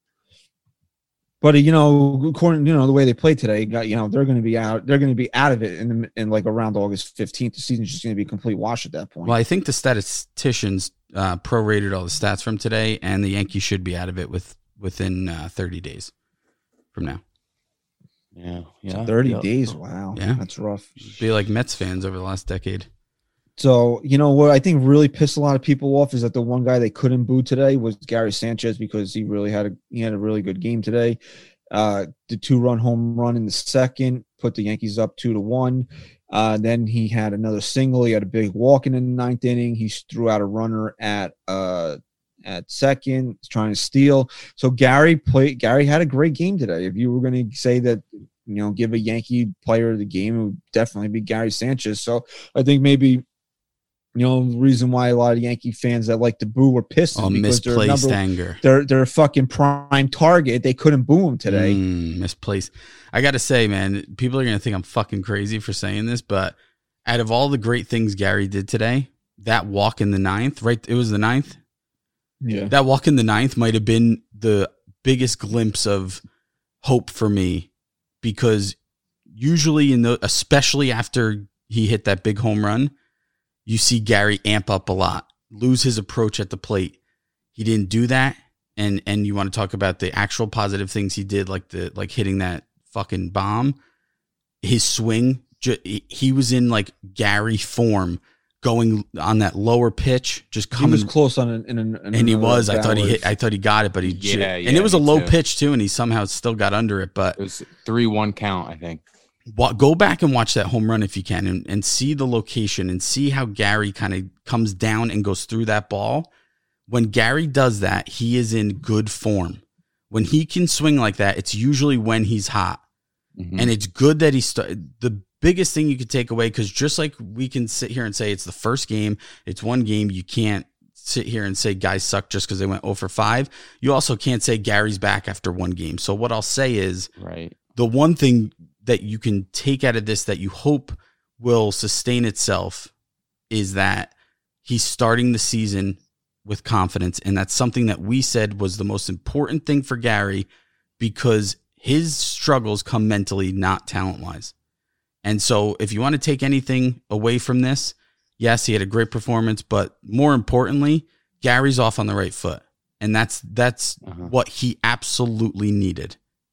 But, you know, according, you know, the way they played today, got, you know, they're going to be out. They're going to be out of it in, in like around August fifteenth. The season's just going to be a complete wash at that point. Well, I think the statisticians uh, prorated all the stats from today, and the Yankees should be out of it with within uh, thirty days from now. Yeah, yeah. thirty yeah. days. Wow. Yeah. That's rough. Be like Mets fans over the last decade. So, you know, what I think really pissed a lot of people off is that the one guy they couldn't boo today was Gary Sanchez, because he really had a, he had a really good game today. Uh, the two run home run in the second put the Yankees up two to one. Uh, then he had another single. He had a big walk in the ninth inning. He threw out a runner at, uh, at second, trying to steal. So Gary played, Gary had a great game today. If you were going to say that, you know, give a Yankee player of the game, it would definitely be Gary Sanchez. So I think maybe, you know, the reason why a lot of Yankee fans that like to boo were pissed is Oh, because they're misplaced number, anger. they're they're a fucking prime target. They couldn't boo him today. Mm, misplaced. I got to say, man, people are going to think I'm fucking crazy for saying this, but out of all the great things Gary did today, that walk in the ninth, right? It was the ninth. Yeah. That walk in the ninth might have been the biggest glimpse of hope for me, because usually in the, especially after he hit that big home run, you see Gary amp up a lot, lose his approach at the plate. He didn't do that. And and you want to talk about the actual positive things he did, like the like hitting that fucking bomb. His swing, ju- he was in like Gary form, going on that lower pitch, just He coming. was close on an, in an, in and he another was. I thought he ballot. hit. I thought he got it, but he. ju- Yeah, and yeah, it was a me low too. pitch too, and he somehow still got under it. But It was three one count, I think. wa- go back and watch that home run if you can, and, and see the location and see how Gary kind of comes down and goes through that ball. When Gary does that, he is in good form. When he can swing like that, it's usually when he's hot. Mhm. And it's good that he started. The biggest thing you could take away, because just like we can sit here and say it's the first game, it's one game, you can't sit here and say guys suck just because they went oh for five. You also can't say Gary's back after one game. So what I'll say is, Right. the one thing that you can take out of this that you hope will sustain itself is that he's starting the season with confidence. And that's something that we said was the most important thing for Gary, because his struggles come mentally, not talent-wise. And so if you want to take anything away from this, yes, he had a great performance, but more importantly, Gary's off on the right foot. And that's that's Uh-huh. what he absolutely needed.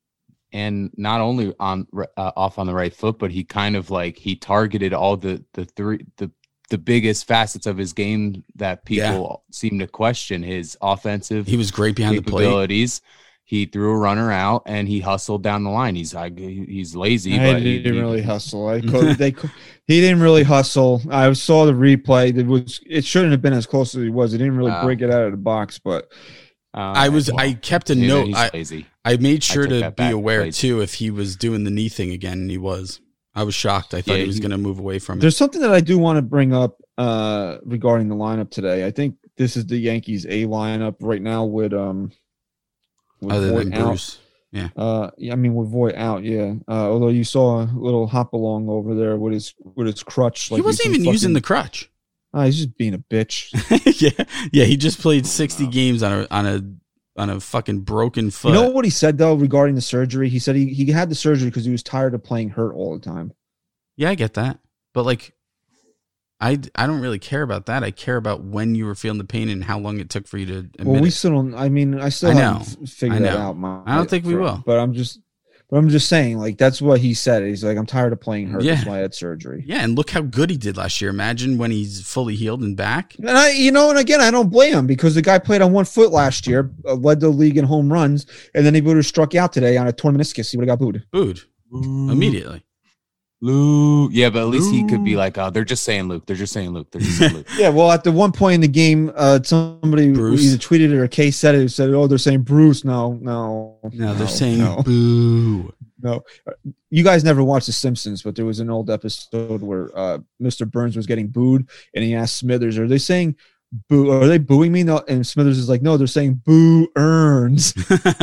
and not only on uh, off on the right foot, but he kind of like he targeted all the the three the the biggest facets of his game that people yeah. seem to question. His offensive, he was great behind the plate. Capabilities. He threw a runner out and he hustled down the line. He's like he's lazy, I but he didn't he, really hustle. I could, they he didn't really hustle. I saw the replay. It was it shouldn't have been as close as he was. He didn't really uh, break it out of the box, but uh, I was well, I kept a note. I, lazy. I made sure I to be aware lazy. too if he was doing the knee thing again, and he was. I was shocked. I thought yeah, he was going to move away from it. There's something that I do want to bring up uh, regarding the lineup today. I think this is the Yankees A lineup right now with um. With Other Voit than Bruce, out. yeah. Uh, yeah, I mean with Voit out, yeah. Uh, although you saw a little hop along over there with his with his crutch. Like he wasn't even fucking, using the crutch. Uh, he's just being a bitch. yeah, yeah. He just played sixty oh, games on a on a on a fucking broken foot. You know what he said though regarding the surgery? He said he he had the surgery because he was tired of playing hurt all the time. Yeah, I get that, but like. I, I don't really care about that. I care about when you were feeling the pain and how long it took for you to admit Well, we it. still don't. I mean, I still I haven't know. figured I know. that out. My, I don't think we for, will. But I'm just, but I'm just saying, like that's what he said. He's like, I'm tired of playing hurt. Yeah. That's why I had surgery. Yeah, and look how good he did last year. Imagine when he's fully healed and back. And I, you know, and again, I don't blame him because the guy played on one foot last year, uh, led the league in home runs, and then he would have struck out today on a torn meniscus. He would have got booed. Booed Ooh. immediately. Luke. Yeah, but at least he could be like, oh, they're just saying Luke. They're just saying Luke. They're just saying Luke. Yeah, well, at the one point in the game, uh, somebody Bruce. either tweeted it or Kay said it. Said, "Oh, they're saying Bruce." No, no, No, they're saying no, boo. no. You guys never watched The Simpsons, but there was an old episode where uh, Mister Burns was getting booed, and he asked Smithers, "Are they saying boo? Are they booing me?" No, and Smithers is like, "No, they're saying boo earns."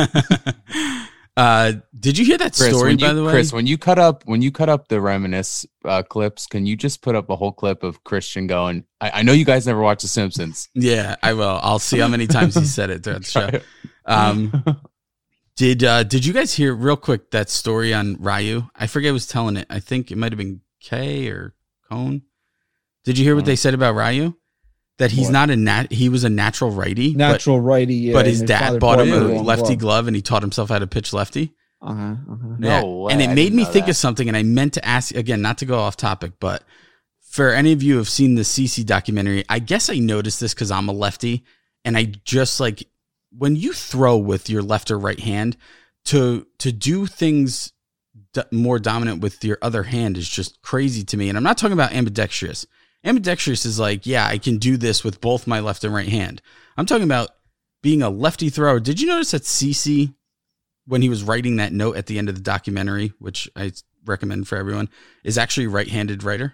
Uh, did you hear that Chris, story, you, by the way? Chris, when you cut up when you cut up the reminisce uh, clips, can you just put up a whole clip of Christian going? I, I know you guys never watched The Simpsons. Yeah, I will. I'll see how many times he said it throughout the show. Um, did uh, did you guys hear real quick that story on Ryu? I forget who was telling it. I think it might have been Kay or Cone. Did you hear what they said about Ryu? That he's what? not a nat. He was a natural righty. Natural but, righty. Yeah, but his dad bought him a lefty glove. glove, and he taught himself how to pitch lefty. Uh huh. Uh-huh. Yeah. No way. And it made me think that. of something, and I meant to ask again, not to go off topic, but for any of you who have seen the C C documentary, I guess I noticed this because I'm a lefty, and I just like when you throw with your left or right hand to to do things d- more dominant with your other hand is just crazy to me. And I'm not talking about ambidextrous. Ambidextrous is like, yeah, I can do this with both my left and right hand. I'm talking about being a lefty thrower. Did you notice that CeCe, when he was writing that note at the end of the documentary, which I recommend for everyone, is actually a right-handed writer?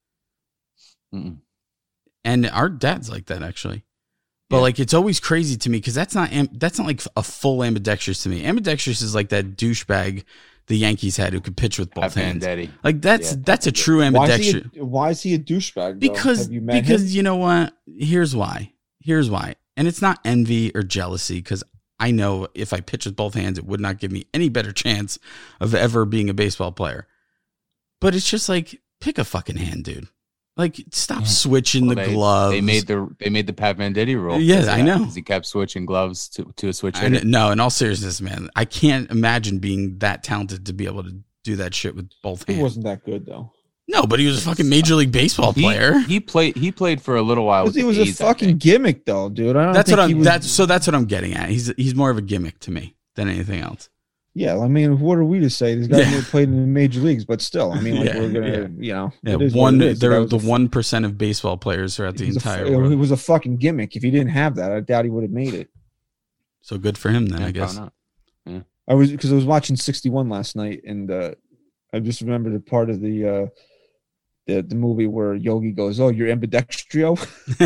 Mm-mm. And our dad's like that, actually. But yeah. like, it's always crazy to me because that's not that's not like a full ambidextrous to me. Ambidextrous is like that douchebag the Yankees had who could pitch with both Pat hands. Vendetti. Like that's Yeah, that's a true ambidextrous. Why is he a, why is he a douchebag? Though? Because Have you met because him? you know what? Here's why. Here's why. And it's not envy or jealousy because I know if I pitch with both hands, it would not give me any better chance of ever being a baseball player. But it's just like, pick a fucking hand, dude. Like, stop yeah. switching well, the they, gloves. They made the they made the Pat Venditti rule. Yeah, I know. He kept switching gloves to, to a switch I hitter. No, in all seriousness, man, I can't imagine being that talented to be able to do that shit with both hands. He wasn't that good though. No, but he was a fucking major league baseball player. He, he played. He played for a little while. With he the was A's, a fucking gimmick though, dude. I don't that's think what I'm. he was, That's so. That's what I'm getting at. He's he's more of a gimmick to me than anything else. Yeah, I mean, what are we to say? This guy Yeah. played in the major leagues, but still, I mean, like Yeah, we're gonna, yeah. you know, Yeah, it is one. what it is. They're was the a f- one percent of baseball players throughout the he was a entire f- world. It was a fucking gimmick. If he didn't have that, I doubt he would have made it. So good for him then, Yeah, I guess. probably not. Yeah. I was because I was watching sixty-one last night, and uh, I just remembered a part of the uh, the the movie where Yogi goes, "Oh, you're ambidextrio."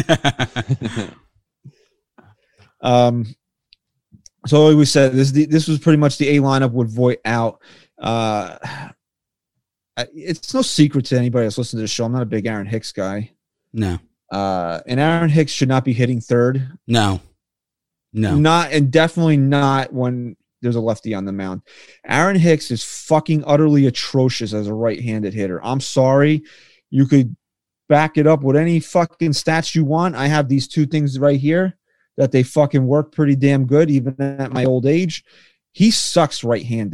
um. So we said this. This was pretty much the A lineup with Voit out. Uh, it's no secret to anybody that's listening to the show. I'm not a big Aaron Hicks guy. No, Uh, and Aaron Hicks should not be hitting third. no, no. Not and definitely not when there's a lefty on the mound. Aaron Hicks is fucking utterly atrocious as a right-handed hitter. I'm sorry. You could back it up with any fucking stats you want. I have these two things right here that they fucking work pretty damn good, even at my old age. He sucks right-handed.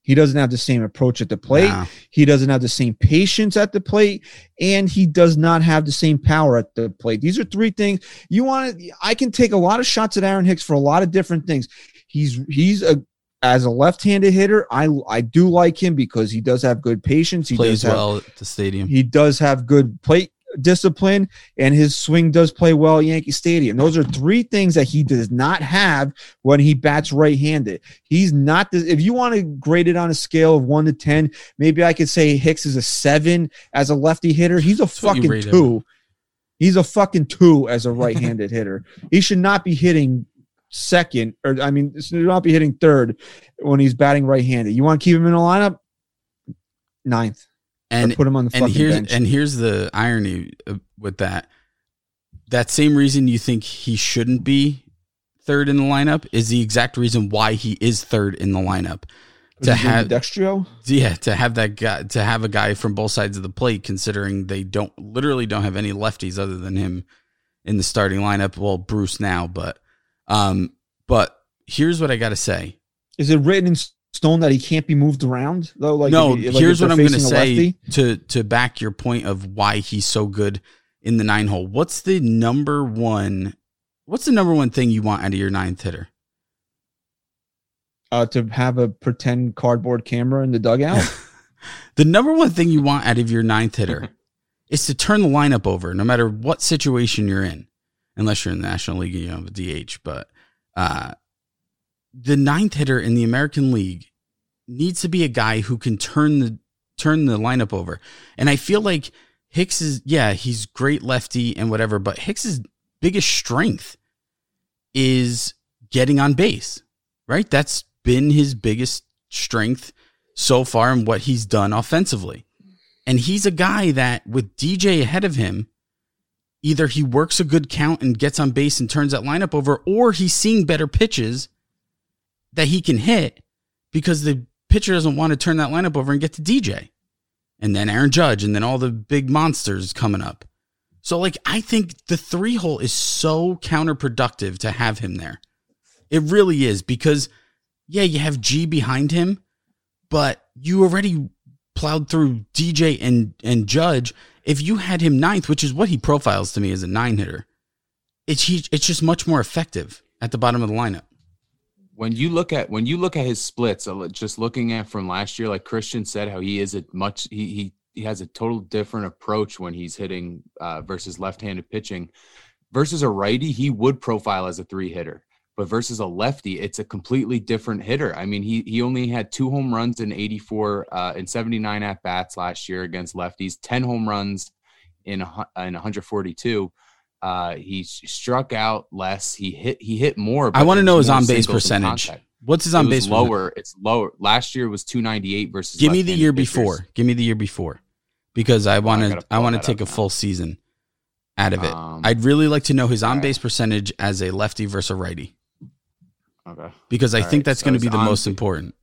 He doesn't have the same approach at the plate. Nah. He doesn't have the same patience at the plate, and he does not have the same power at the plate. These are three things you want to. I can take a lot of shots at Aaron Hicks for a lot of different things. He's he's a as a left-handed hitter. I I do like him because he does have good patience. He Plays does have, well at the stadium. He does have good plate discipline, and his swing does play well at Yankee Stadium. Those are three things that he does not have when he bats right-handed. He's not the, if you want to grade it on a scale of one to ten, maybe I could say Hicks is a seven as a lefty hitter. He's a That's what you fucking rate him. two. He's a fucking two as a right-handed hitter. He should not be hitting second, or I mean, should not be hitting third when he's batting right-handed. You want to keep him in the lineup? Ninth. And Or put him on the and fucking here's bench. and here's the irony of- with that. That same reason you think he shouldn't be third in the lineup is the exact reason why he is third in the lineup. To have Dextrio? yeah, to have that guy, to have a guy from both sides of the plate, considering they don't literally don't have any lefties other than him in the starting lineup. Well, Bruce now, but um, but here's what I got to say. Is it written in stone that he can't be moved around though? Like no, if he- like here's if what they're I'm going to facing a say lefty? to to back your point of why he's so good in the nine hole. What's the number one? What's the number one thing you want out of your ninth hitter? Uh, to have a pretend cardboard camera in the dugout. The number one thing you want out of your ninth hitter is to turn the lineup over, no matter what situation you're in, unless you're in the National League, you know, with D H. But uh, the ninth hitter in the American League needs to be a guy who can turn the turn the lineup over. And I feel like Hicks is, yeah, he's great lefty and whatever, but Hicks's biggest strength is getting on base, right? That's been his biggest strength so far in what he's done offensively. And he's a guy that with D J ahead of him, either he works a good count and gets on base and turns that lineup over, or he's seeing better pitches that he can hit because the pitcher doesn't want to turn that lineup over and get to D J. And then Aaron Judge, and then all the big monsters coming up. So, like, I think the three hole is so counterproductive to have him there. It really is, because, yeah, you have G behind him, but you already plowed through D J and, and Judge. If you had him ninth, which is what he profiles to me as a nine hitter, it's he, it's just much more effective at the bottom of the lineup. When you look at when you look at his splits, uh, just looking at from last year, like Christian said, how he is a much he he he has a total different approach when he's hitting uh, versus left-handed pitching. Versus a righty, he would profile as a three hitter, but versus a lefty, it's a completely different hitter. I mean, he he only had two home runs in eighty-four uh, and seventy-nine at bats last year against lefties, ten home runs in a, in one forty-two. Uh, he struck out less. He hit. He hit more. I want to know his on base singles and percentage. contact. What's his on It was base lower? It's lower. Last year was two ninety-eight versus. Give me the left-handed year pitchers. before. Give me the year before, because I want to. gotta I pull want to that take a up now. full season out of it. Um, I'd really like to know his on base right. percentage as a lefty versus a righty, Okay. because I All think right, that's so going to be his the on- most important.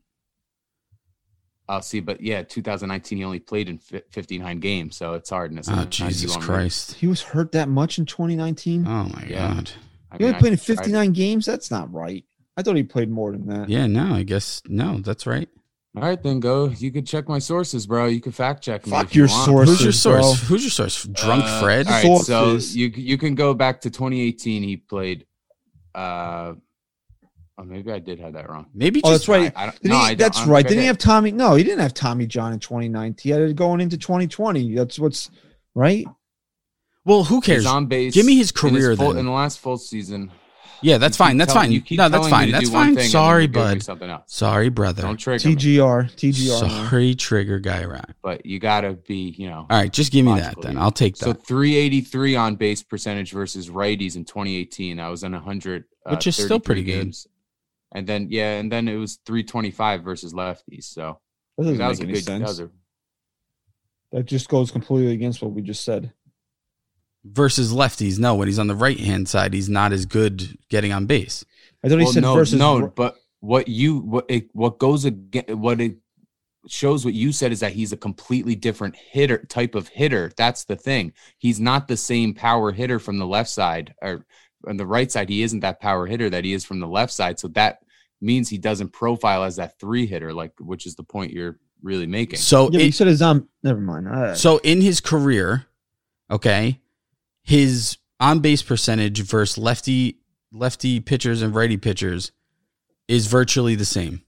I'll see, but yeah, two thousand nineteen he only played in fi- fifty-nine games, so it's hard. And it's Oh not- Jesus you want me- Christ! He was hurt that much in twenty nineteen. Oh my Yeah. God! I He mean, only I played in tried- fifty-nine games. That's not right. I thought he played more than that. Yeah, no, I guess no. That's right. All right, then go. You could check my sources, bro. You can fact check me. Fuck if you your want. sources. Who's your source? bro. Who's your source? Drunk Uh, Fred. All right, so Sources. you you can go back to twenty eighteen. He played. Uh, oh, maybe I did have that wrong. Maybe Oh, just that's right. I, I don't, Did no, he- I don't- that's I don't right. think I Didn't he did. have Tommy? No, he didn't have Tommy John in twenty nineteen. He had it going into twenty twenty. That's what's right. well. Who cares? He's on base. Give me his in career full, then. in the last full season. Yeah, that's You keep fine. That's telling- fine. you keep No, that's telling me fine. to That's do one fine. thing and then Sorry, you give me bud. something else. Sorry, brother. Don't trigger me. T G R, T G R. man. Sorry, trigger guy. Right. But you gotta be, you know. All right, just give me that Logically. then. I'll take that. So three eighty-three on base percentage versus righties in twenty eighteen. I was in one hundred, uh, Which is still pretty good. games. And then yeah, and then it was three twenty-five versus lefties. So That doesn't that was make a any good. That sense. was a, That just goes completely against what we just said. Versus lefties, no. When he's on the right hand side, he's not as good getting on base. I thought he well, said no, versus. no, but what you what it, what goes against what it shows what you said is that he's a completely different hitter type of hitter. That's the thing. He's not the same power hitter from the left side or on the right side. He isn't that power hitter that he is from the left side. So that means he doesn't profile as that three hitter, like which is the point you're really making. So Yeah, but it, you said his um. Never mind. All right. so in his career, okay, his on base percentage versus lefty lefty pitchers and righty pitchers is virtually the same.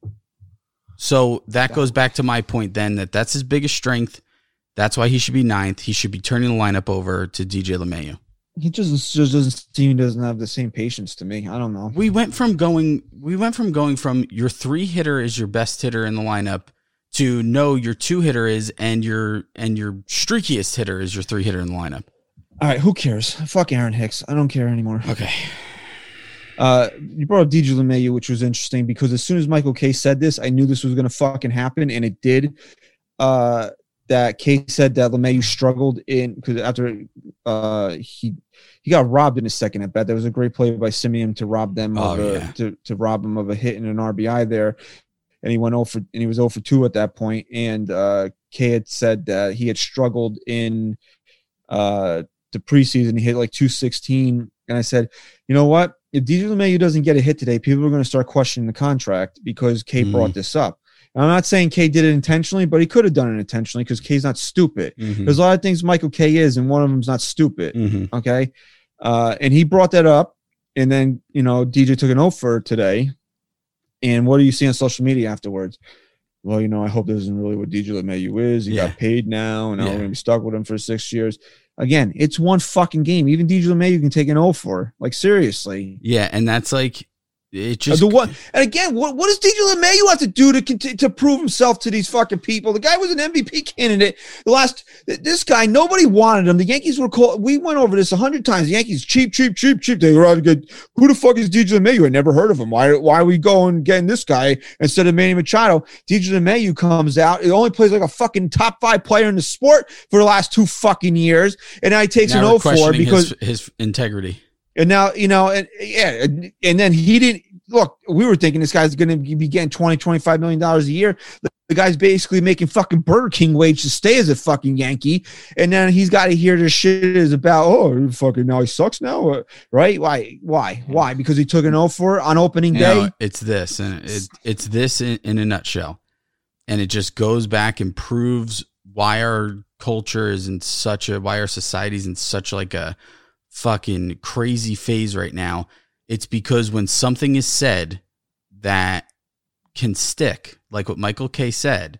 So that goes back to my point then that that's his biggest strength. That's why he should be ninth. He should be turning the lineup over to D J LeMahieu. He just, just doesn't seem he doesn't have the same patience to me. I don't know. We went from going we went from going from your three hitter is your best hitter in the lineup to no, your two hitter is and your and your streakiest hitter is your three hitter in the lineup. All right, who cares? Fuck Aaron Hicks. I don't care anymore. Okay. Uh, you brought up D J LeMahieu, which was interesting because as soon as Michael Kay said this, I knew this was going to fucking happen, and it did. Uh, that Kay said that LeMahieu struggled in because after uh, he he got robbed in his second at bat. There was a great play by Simeon to rob them Oh, of a, yeah. to to rob him of a hit and an R B I there, and he went over and he was zero for two at that point. And uh, Kay had said that he had struggled in uh, the preseason. He hit like two sixteen, and I said, you know what? If D J LeMahieu doesn't get a hit today, people are going to start questioning the contract because Kay Mm. brought this up. And I'm not saying Kay did it intentionally, but he could have done it intentionally because Kay's not stupid. Mhm. There's a lot of things Michael Kay is, and one of them's not stupid. Mhm. Okay. Uh, and he brought that up. And then, you know, D J took an oath for today. And what do you see on social media afterwards? Well, you know, I hope this isn't really what D J LeMahieu is. He Yeah. got paid now, and now Yeah. we're going to be stuck with him for six years. Again, it's one fucking game. Even D J LeMahieu can take an oath for. Like, seriously. Yeah, and that's like it Uh, just the what? And again, what, what does D J LeMahieu have to do to conti- to prove himself to these fucking people? The guy was an M V P candidate. The last, this guy, nobody wanted him. The Yankees were called. We went over this a hundred times. The Yankees, cheap, cheap, cheap, cheap. They were out to get. Who the fuck is D J LeMahieu? I never heard of him. Why? Why are we going getting this guy instead of Manny Machado? D J LeMahieu comes out. It only plays like a fucking top five player in the sport for the last two fucking years, and now he takes now an we're oath for it questioning because. his, his integrity. And now, you know, and yeah, and, and then he didn't look, we were thinking this guy's going to be getting twenty, twenty-five million dollars a year. The, the guy's basically making fucking Burger King wage to stay as a fucking Yankee. And then he's got to hear this shit is about, oh, fucking now he sucks now. Uh, right. Why, why, why? Because he took an oath for it on opening day. No, it's this, and it, it's this in, in a nutshell, and it just goes back and proves why our culture is in such a, why our society's in such like a fucking crazy phase right now. It's because when something is said that can stick, like what Michael Kay said,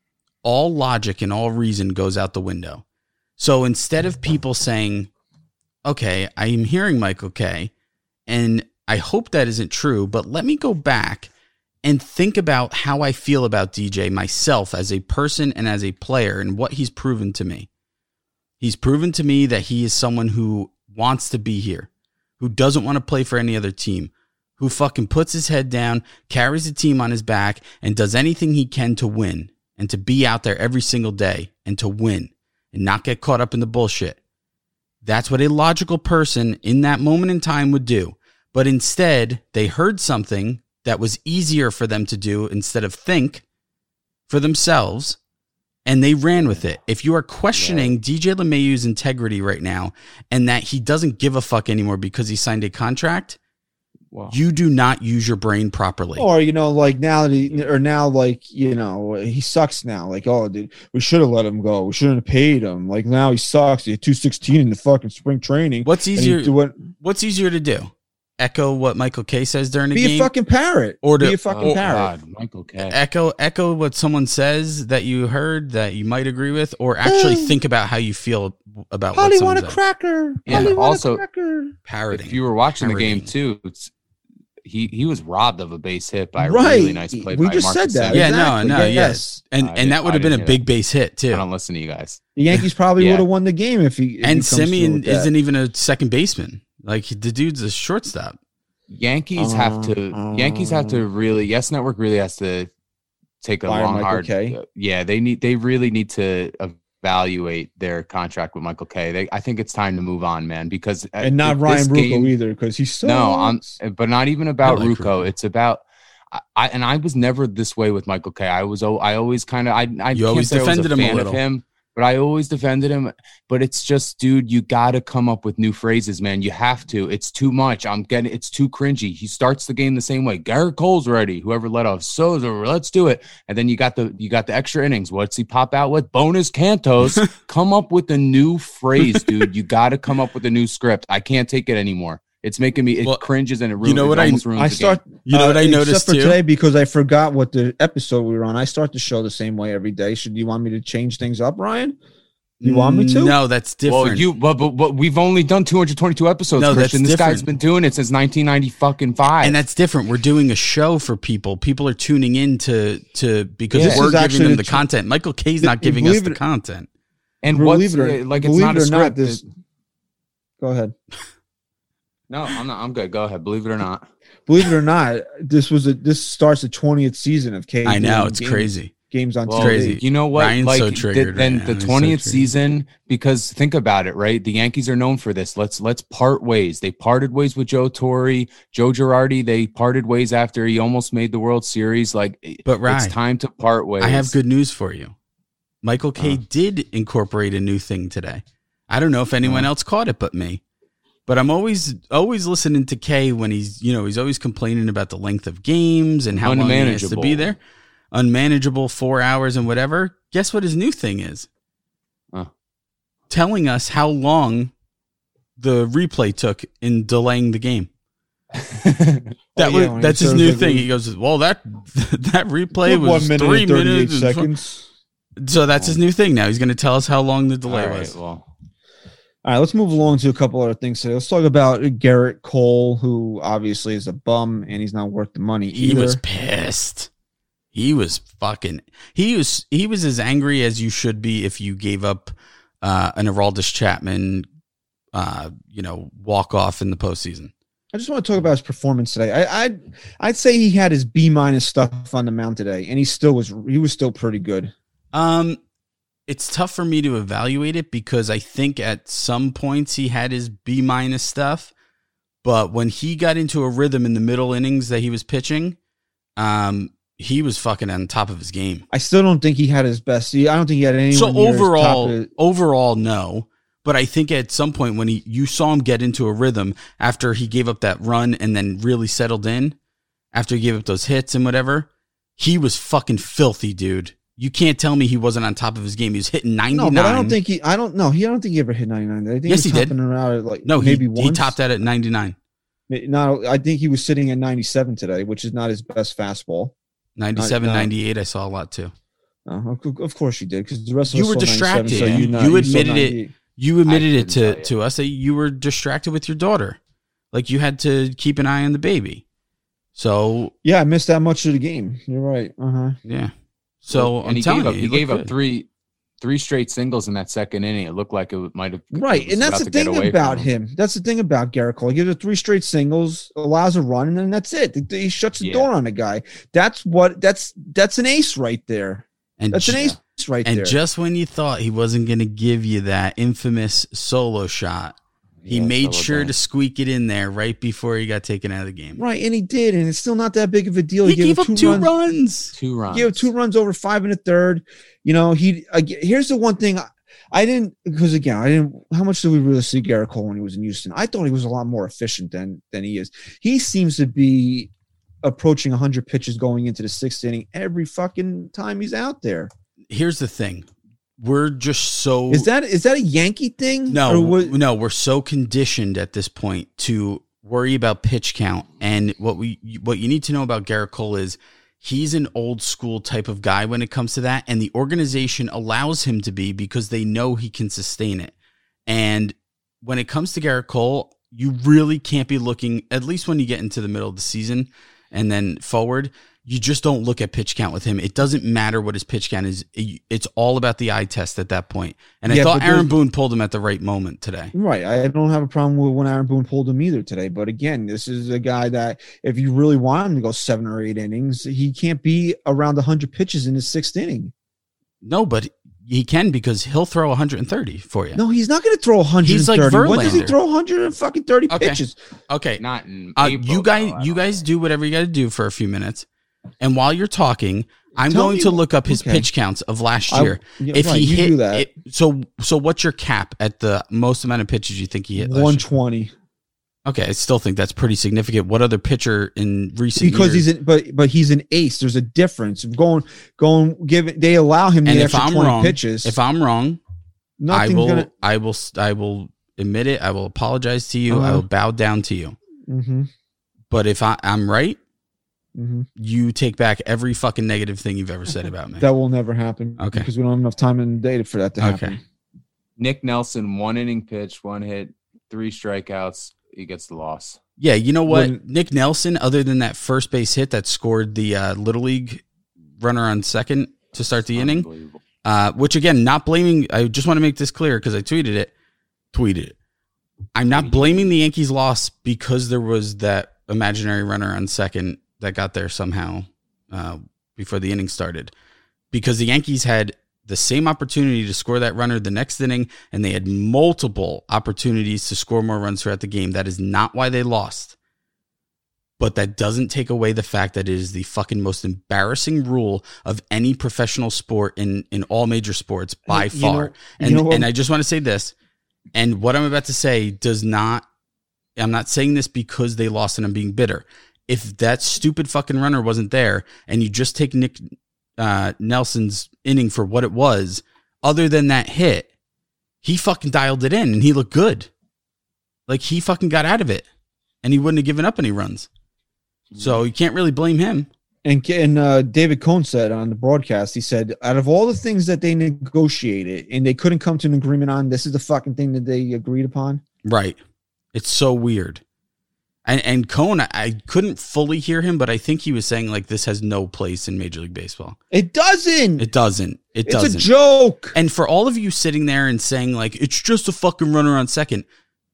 all logic and all reason goes out the window. So instead of people saying, okay, I am hearing Michael Kay, and I hope that isn't true, but let me go back and think about how I feel about D J myself as a person and as a player and what he's proven to me. He's proven to me that he is someone who wants to be here, who doesn't want to play for any other team, who fucking puts his head down, carries the team on his back, and does anything he can to win and to be out there every single day and to win and not get caught up in the bullshit. That's what a logical person in that moment in time would do. But instead, they heard something that was easier for them to do instead of think for themselves, and they ran with it. If you are questioning D J LeMahieu's integrity right now and that he doesn't give a fuck anymore because he signed a contract, Wow. you do not use your brain properly. Or, you know, like now that he, or now, like, you know, he sucks now. Like, oh, dude, we should have let him go. We shouldn't have paid him. Like, now he sucks. He had two sixteen in the fucking spring training. What's And he easier? went- What's easier to do? Echo what Michael Kay says during the Be game? a fucking parrot. Or to- Be a fucking Oh, parrot. God, Michael Kay. echo echo what someone says that you heard that you might agree with, or actually Uh, think about how you feel about Holly what someone want a said. cracker. Yeah, Holly want also- a cracker. Parroting. If you were watching the game Parroting. too, it's, he he was robbed of a base hit by a Right. really nice play We by just Marcus said that. Semien. Yeah, no, Exactly. no, Yeah, yes. And I and didn't- that would I have been a didn't hear big base hit I too. don't listen to you guys. The Yankees probably Yeah. would have won the game if he. If And he comes through Simeon with that. isn't even a second baseman. Like the dude's a shortstop. Yankees have to. Uh, Yankees have to really. Yes Network really has to take a Fire long Michael hard. Kay. uh, yeah, they need. They really need to evaluate their contract with Michael Kay. They, I think it's time to move on, man. Because uh, and not th- Ryan this Rucco game- either because he's so. No, I'm. But not even about I like Rucco. Rucco. It's about. I, I and I was never this way with Michael Kay. I was. al- I always kind of. I. I You can't always say I was defended him a fan little. Of him. but I always defended him. But it's just, dude, you got to come up with new phrases, man. You have to. It's too much. I'm getting, it's too cringy. He starts the game the same way. Garrett Cole's ready. Whoever let off, so let's do it. And then you got the, you got the extra innings. What's he pop out with? Bonus Cantos. Come up with a new phrase, dude. You got to come up with a new script. I can't take it anymore. It's making me, it well, cringes and it ruins. You know what I, I start, game. you know uh, what I noticed except for too? today, because I forgot what the episode we were on. I start the show the same way every day. Should you want me to change things up, Ryan? You want me to? No, that's different. Well, you, but, but, but we've only done two hundred twenty-two episodes, no, Christian. That's this different. guy's been doing it since nineteen ninety fucking five. And that's different. We're doing a show for people. People are tuning in to, to because yeah. we're giving them the the tr- content. Michael K's not giving us the it, content. And what's it, like it's not a script. Not, this, go ahead. No, I'm not. I'm good. Go ahead. Believe it or not. Believe it or not, this was a this starts the twentieth season of K. I know it's games, crazy. Games on well, T V. Crazy. You know what? Ryan's like so triggered the, then right the now. twentieth so season, because think about it, right? The Yankees are known for this. Let's let's part ways. They parted ways with Joe Torre, Joe Girardi. They parted ways after he almost made the World Series. Like, but Ryan, it's time to part ways. I have good news for you. Michael K. Uh. did incorporate a new thing today. I don't know if anyone uh. else caught it but me. But I'm always always listening to Kay when he's, you know, he's always complaining about the length of games and how long he has to be there. Unmanageable, four hours and whatever. Guess what his new thing is? Uh. Telling us how long the replay took in delaying the game. that oh, was yeah, that's his new like thing. He goes, well, that that replay was one minute three and thirty-eight minutes seconds. So that's his new thing now. He's going to tell us how long the delay right, was. Well. All right, let's move along to a couple other things today. Let's talk about Garrett Cole, who obviously is a bum and he's not worth the money either. He was pissed. He was fucking. He was. He was as angry as you should be if you gave up uh, an Aroldis Chapman, uh, you know, walk off in the postseason. I just want to talk about his performance today. I, I'd I'd say he had his B minus stuff on the mound today, and he still was. He was still pretty good. Um. It's tough for me to evaluate it because I think at some points he had his B minus stuff, but when he got into a rhythm in the middle innings that he was pitching, um, he was fucking on top of his game. I still don't think he had his best. I don't think he had any. So overall, of- overall, no. But I think at some point when he, you saw him get into a rhythm after he gave up that run and then really settled in, after he gave up those hits and whatever, he was fucking filthy, dude. You can't tell me he wasn't on top of his game. He was hitting ninety-nine. No, but I don't think he. I don't know. He. I don't think he ever hit ninety-nine. I think yes, he, he did. Around at like no, maybe he, once. He topped that at ninety-nine. No, I think he was sitting at ninety-seven today, which is not his best fastball. ninety-seven, not, ninety-eight, I saw a lot too. Uh, of course you did, because the rest of you us were saw distracted. So you, not, you you admitted it. You admitted it to, to us that you were distracted with your daughter. Like you had to keep an eye on the baby. So yeah, I missed that much of the game. You're right. Uh huh. Yeah. So and I'm he telling gave up, you, he, he gave good. up three. Three straight singles in that second inning. It looked like it might have right, and that's the thing about him. him. That's the thing about Garrett Cole. He gives it three straight singles, allows a run, and then that's it. He shuts the yeah. door on the guy. That's what. That's that's an ace right there. And that's ju- an ace right and there. And just when you thought he wasn't going to give you that infamous solo shot, he yeah, made sure bad. to squeak it in there right before he got taken out of the game. Right, and he did, and it's still not that big of a deal. He, he gave up two, two runs, runs. Two runs. He gave two runs over five and a third. You know, he. Uh, here's the one thing I, I didn't because again I didn't. How much did we really see Garrett Cole when he was in Houston? I thought he was a lot more efficient than than he is. He seems to be approaching one hundred pitches going into the sixth inning every fucking time he's out there. Here's the thing. We're just so is that is that a Yankee thing? No, was, no, we're so conditioned at this point to worry about pitch count. And what we what you need to know about Garrett Cole is he's an old school type of guy when it comes to that, and the organization allows him to be because they know he can sustain it. And when it comes to Garrett Cole, you really can't be looking, at least when you get into the middle of the season and then forward, you just don't look at pitch count with him. It doesn't matter what his pitch count is. It's all about the eye test at that point. And yeah, I thought Aaron Boone pulled him at the right moment today. Right. I don't have a problem with when Aaron Boone pulled him either today. But again, this is a guy that if you really want him to go seven or eight innings, he can't be around one hundred pitches in the sixth inning. No, but he can because he'll throw one hundred thirty for you. No, he's not going to throw one hundred thirty. He's like Verlander. When does he throw one hundred fucking thirty okay. pitches? Okay. Not in uh, April, you guys, though, you guys do whatever you got to do for a few minutes. And while you're talking, I'm Tell going me to wh- look up his okay. pitch counts of last I- year. yeah, if right, he you hit do that. it, so so what's your cap at the most amount of pitches you think he hit last one year? twenty. Okay, I still think that's pretty significant. What other pitcher in recent Because years? he's an, but but he's an ace. There's a difference. Going going give they allow him the and if extra I'm twenty wrong, pitches. if I'm wrong, I nothing's will gonna. I will I will admit it. I will apologize to you. I Uh-huh. will bow down to you. Mm-hmm, But if I, I'm right, mm-hmm. you take back every fucking negative thing you've ever said about me. That will never happen. Okay. Because we don't have enough time in the day for that to happen. Okay. Nick Nelson, one inning pitch, one hit, three strikeouts. He gets the loss. Yeah, you know what? When- Nick Nelson, other than that first base hit that scored the uh, Little League runner on second to start the inning, Unbelievable. uh, which again, not blaming, I just want to make this clear because I tweeted it. Tweeted it. I'm not blaming the Yankees' loss because there was that imaginary runner on second that got there somehow uh, before the inning started. Because the Yankees had the same opportunity to score that runner the next inning, and they had multiple opportunities to score more runs throughout the game. That is not why they lost. But that doesn't take away the fact that it is the fucking most embarrassing rule of any professional sport in, in all major sports by You know- far. you and know what- and I just want to say this, and what I'm about to say does not, I'm not saying this because they lost and I'm being bitter. If that stupid fucking runner wasn't there and you just take Nick uh, Nelson's inning for what it was, other than that hit, he fucking dialed it in and he looked good. Like he fucking got out of it and he wouldn't have given up any runs. So you can't really blame him. And and uh, David Cohn said on the broadcast, he said, out of all the things that they negotiated and they couldn't come to an agreement on, this is the fucking thing that they agreed upon. Right. It's so weird. And and Cohn, I, I couldn't fully hear him, but I think he was saying like this has no place in Major League Baseball. It doesn't. It doesn't. It it's doesn't. a joke. And for all of you sitting there and saying like it's just a fucking runner on second,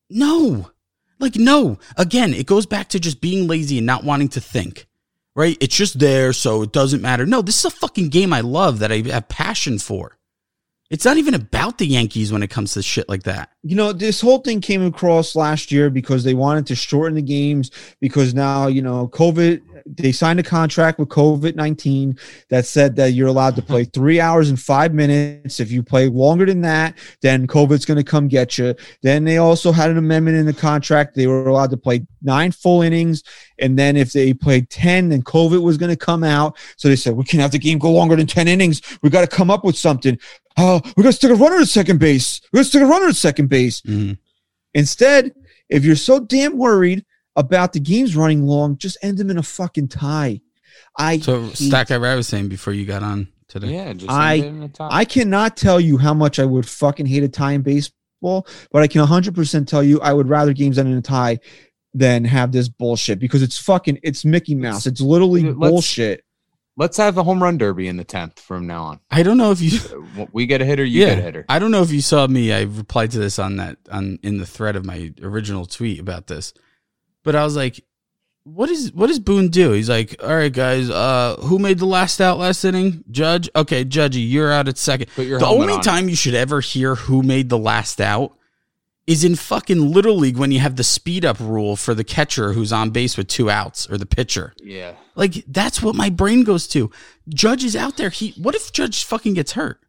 no, like no. Again, it goes back to just being lazy and not wanting to think. Right? It's just there, so it doesn't matter. No, this is a fucking game I love that I have passion for. It's not even about the Yankees when it comes to shit like that. You know, this whole thing came across last year because they wanted to shorten the games because now, you know, COVID, they signed a contract with COVID nineteen that said that you're allowed to play three hours and five minutes. If you play longer than that, then COVID's going to come get you. Then they also had an amendment in the contract. They were allowed to play nine full innings. And then if they played ten, then COVID was going to come out. So they said, we can't have the game go longer than ten innings. We got to come up with something. Oh, we're going to stick a runner at second base. We're going to stick a runner at second base. Mm-hmm. Instead, if you're so damn worried about the games running long, just end them in a fucking tie. I So hate- Stack guy I was saying before you got on today. Yeah, just I- end it in the top. I cannot tell you how much I would fucking hate a tie in baseball, but I can one hundred percent tell you I would rather games end in a tie than have this bullshit because it's fucking, it's Mickey Mouse. It's literally Let's- bullshit. Let's have a home run derby in the tenth from now on. I don't know if you Uh, We get a hitter, you get a hitter. I don't know if you saw me. I replied to this on that on in the thread of my original tweet about this. But I was like, what is what does Boone do? He's like, all right, guys, uh, who made the last out last inning? Judge? Okay, Judgy, you're out at second. Put your The helmet only on. time you should ever hear who made the last out is in fucking Little League when you have the speed up rule for the catcher who's on base with two outs or the pitcher. Yeah. Like, that's what my brain goes to. Judge is out there. He what if Judge fucking gets hurt?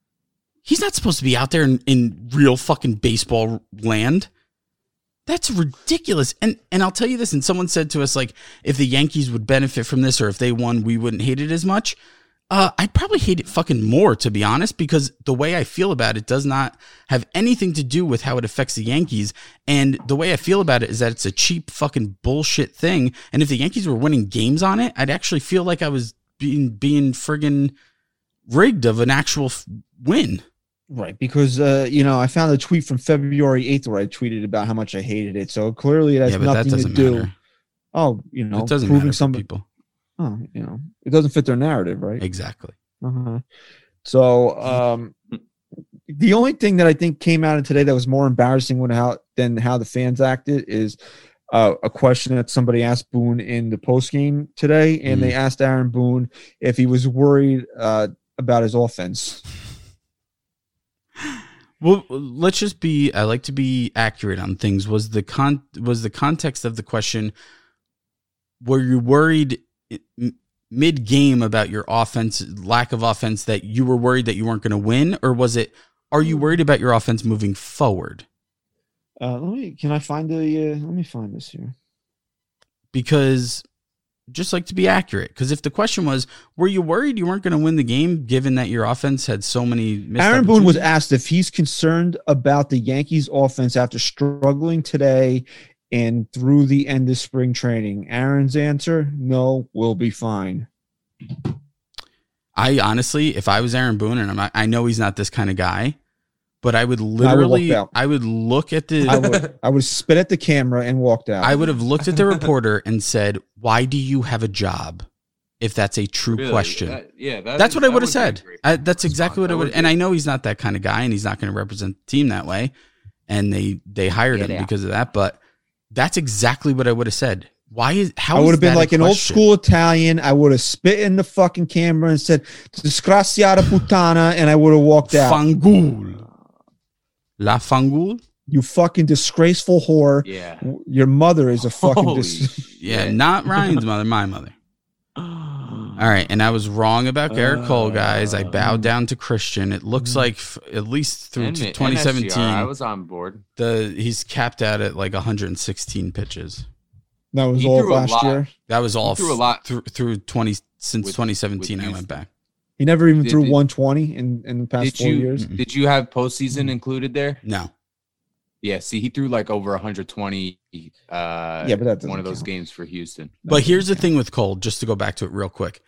He's not supposed to be out there in, in real fucking baseball land. That's ridiculous. And and I'll tell you this, and someone said to us, like, if the Yankees would benefit from this or if they won, we wouldn't hate it as much. Uh, I'd probably hate it fucking more, to be honest, because the way I feel about it does not have anything to do with how it affects the Yankees. And the way I feel about it is that it's a cheap fucking bullshit thing. And if the Yankees were winning games on it, I'd actually feel like I was being being friggin' rigged of an actual f- win. Right, because, uh, you know, I found a tweet from February eighth where I tweeted about how much I hated it. So clearly it has Yeah, but that nothing to doesn't do. matter. Oh, you know, It doesn't proving matter for some people. Oh, you know, it doesn't fit their narrative, right? Exactly. Uh-huh. So, um, the only thing that I think came out of today that was more embarrassing when how than how the fans acted is uh, a question that somebody asked Boone in the post game today, and Mm. they asked Aaron Boone if he was worried uh, about his offense. Well, let's just be. I like to be accurate on things. Was the con was the context of the question? Were you worried, mid game about your offense, lack of offense, that you were worried that you weren't going to win, or was it? Are you worried about your offense moving forward? Uh, let me. Can I find the? Uh, let me find this here. Because just like to be accurate, because if the question was, were you worried you weren't going to win the game, given that your offense had so many missed Aaron Boone was opportunities? asked if he's concerned about the Yankees offense after struggling today and through the end of spring training. Aaron's answer, no, we'll be fine. I honestly, if I was Aaron Boone, and I'm not, I know he's not this kind of guy, but I would I would literally, walk out. I would look at the, I would I would spit at the camera and walked out. I would have looked at the reporter and said, "Why do you have a job?" If that's a true Really? question, That- yeah, that that's is- what I that would have be said. a great I, that's exactly what response. I That would. would And be- I know he's not that kind of guy, and he's not going to represent the team that way. And they they hired Get him out. because of that. But that's exactly what I would have said. Why is how I would is have been that a like an old question? school Italian. I would have spit in the fucking camera and said, "Disgraziata puttana," and I would have walked out. Fangul. La Fangul? You fucking disgraceful whore. Yeah. Your mother is a fucking Holy dis- Yeah, shit. not Ryan's mother, my mother. All right, and I was wrong about Garrett Cole, guys. I bowed down to Christian. It looks like f- at least through And- to and twenty seventeen, S G R, I was on board. the he's capped out at like one hundred sixteen pitches. That was He all of threw a last lot. year. That was all threw a f- lot. through through twenty since With- twenty seventeen. with I youth. went back. He never even Did- threw did- one twenty in, in the past Did four you years. did you have postseason included there? No, Yeah. See, he threw like over one hundred twenty. Uh, Yeah, but that doesn't one of those count. games for Houston. but here's the thing with Cole. Just to go back to it real quick.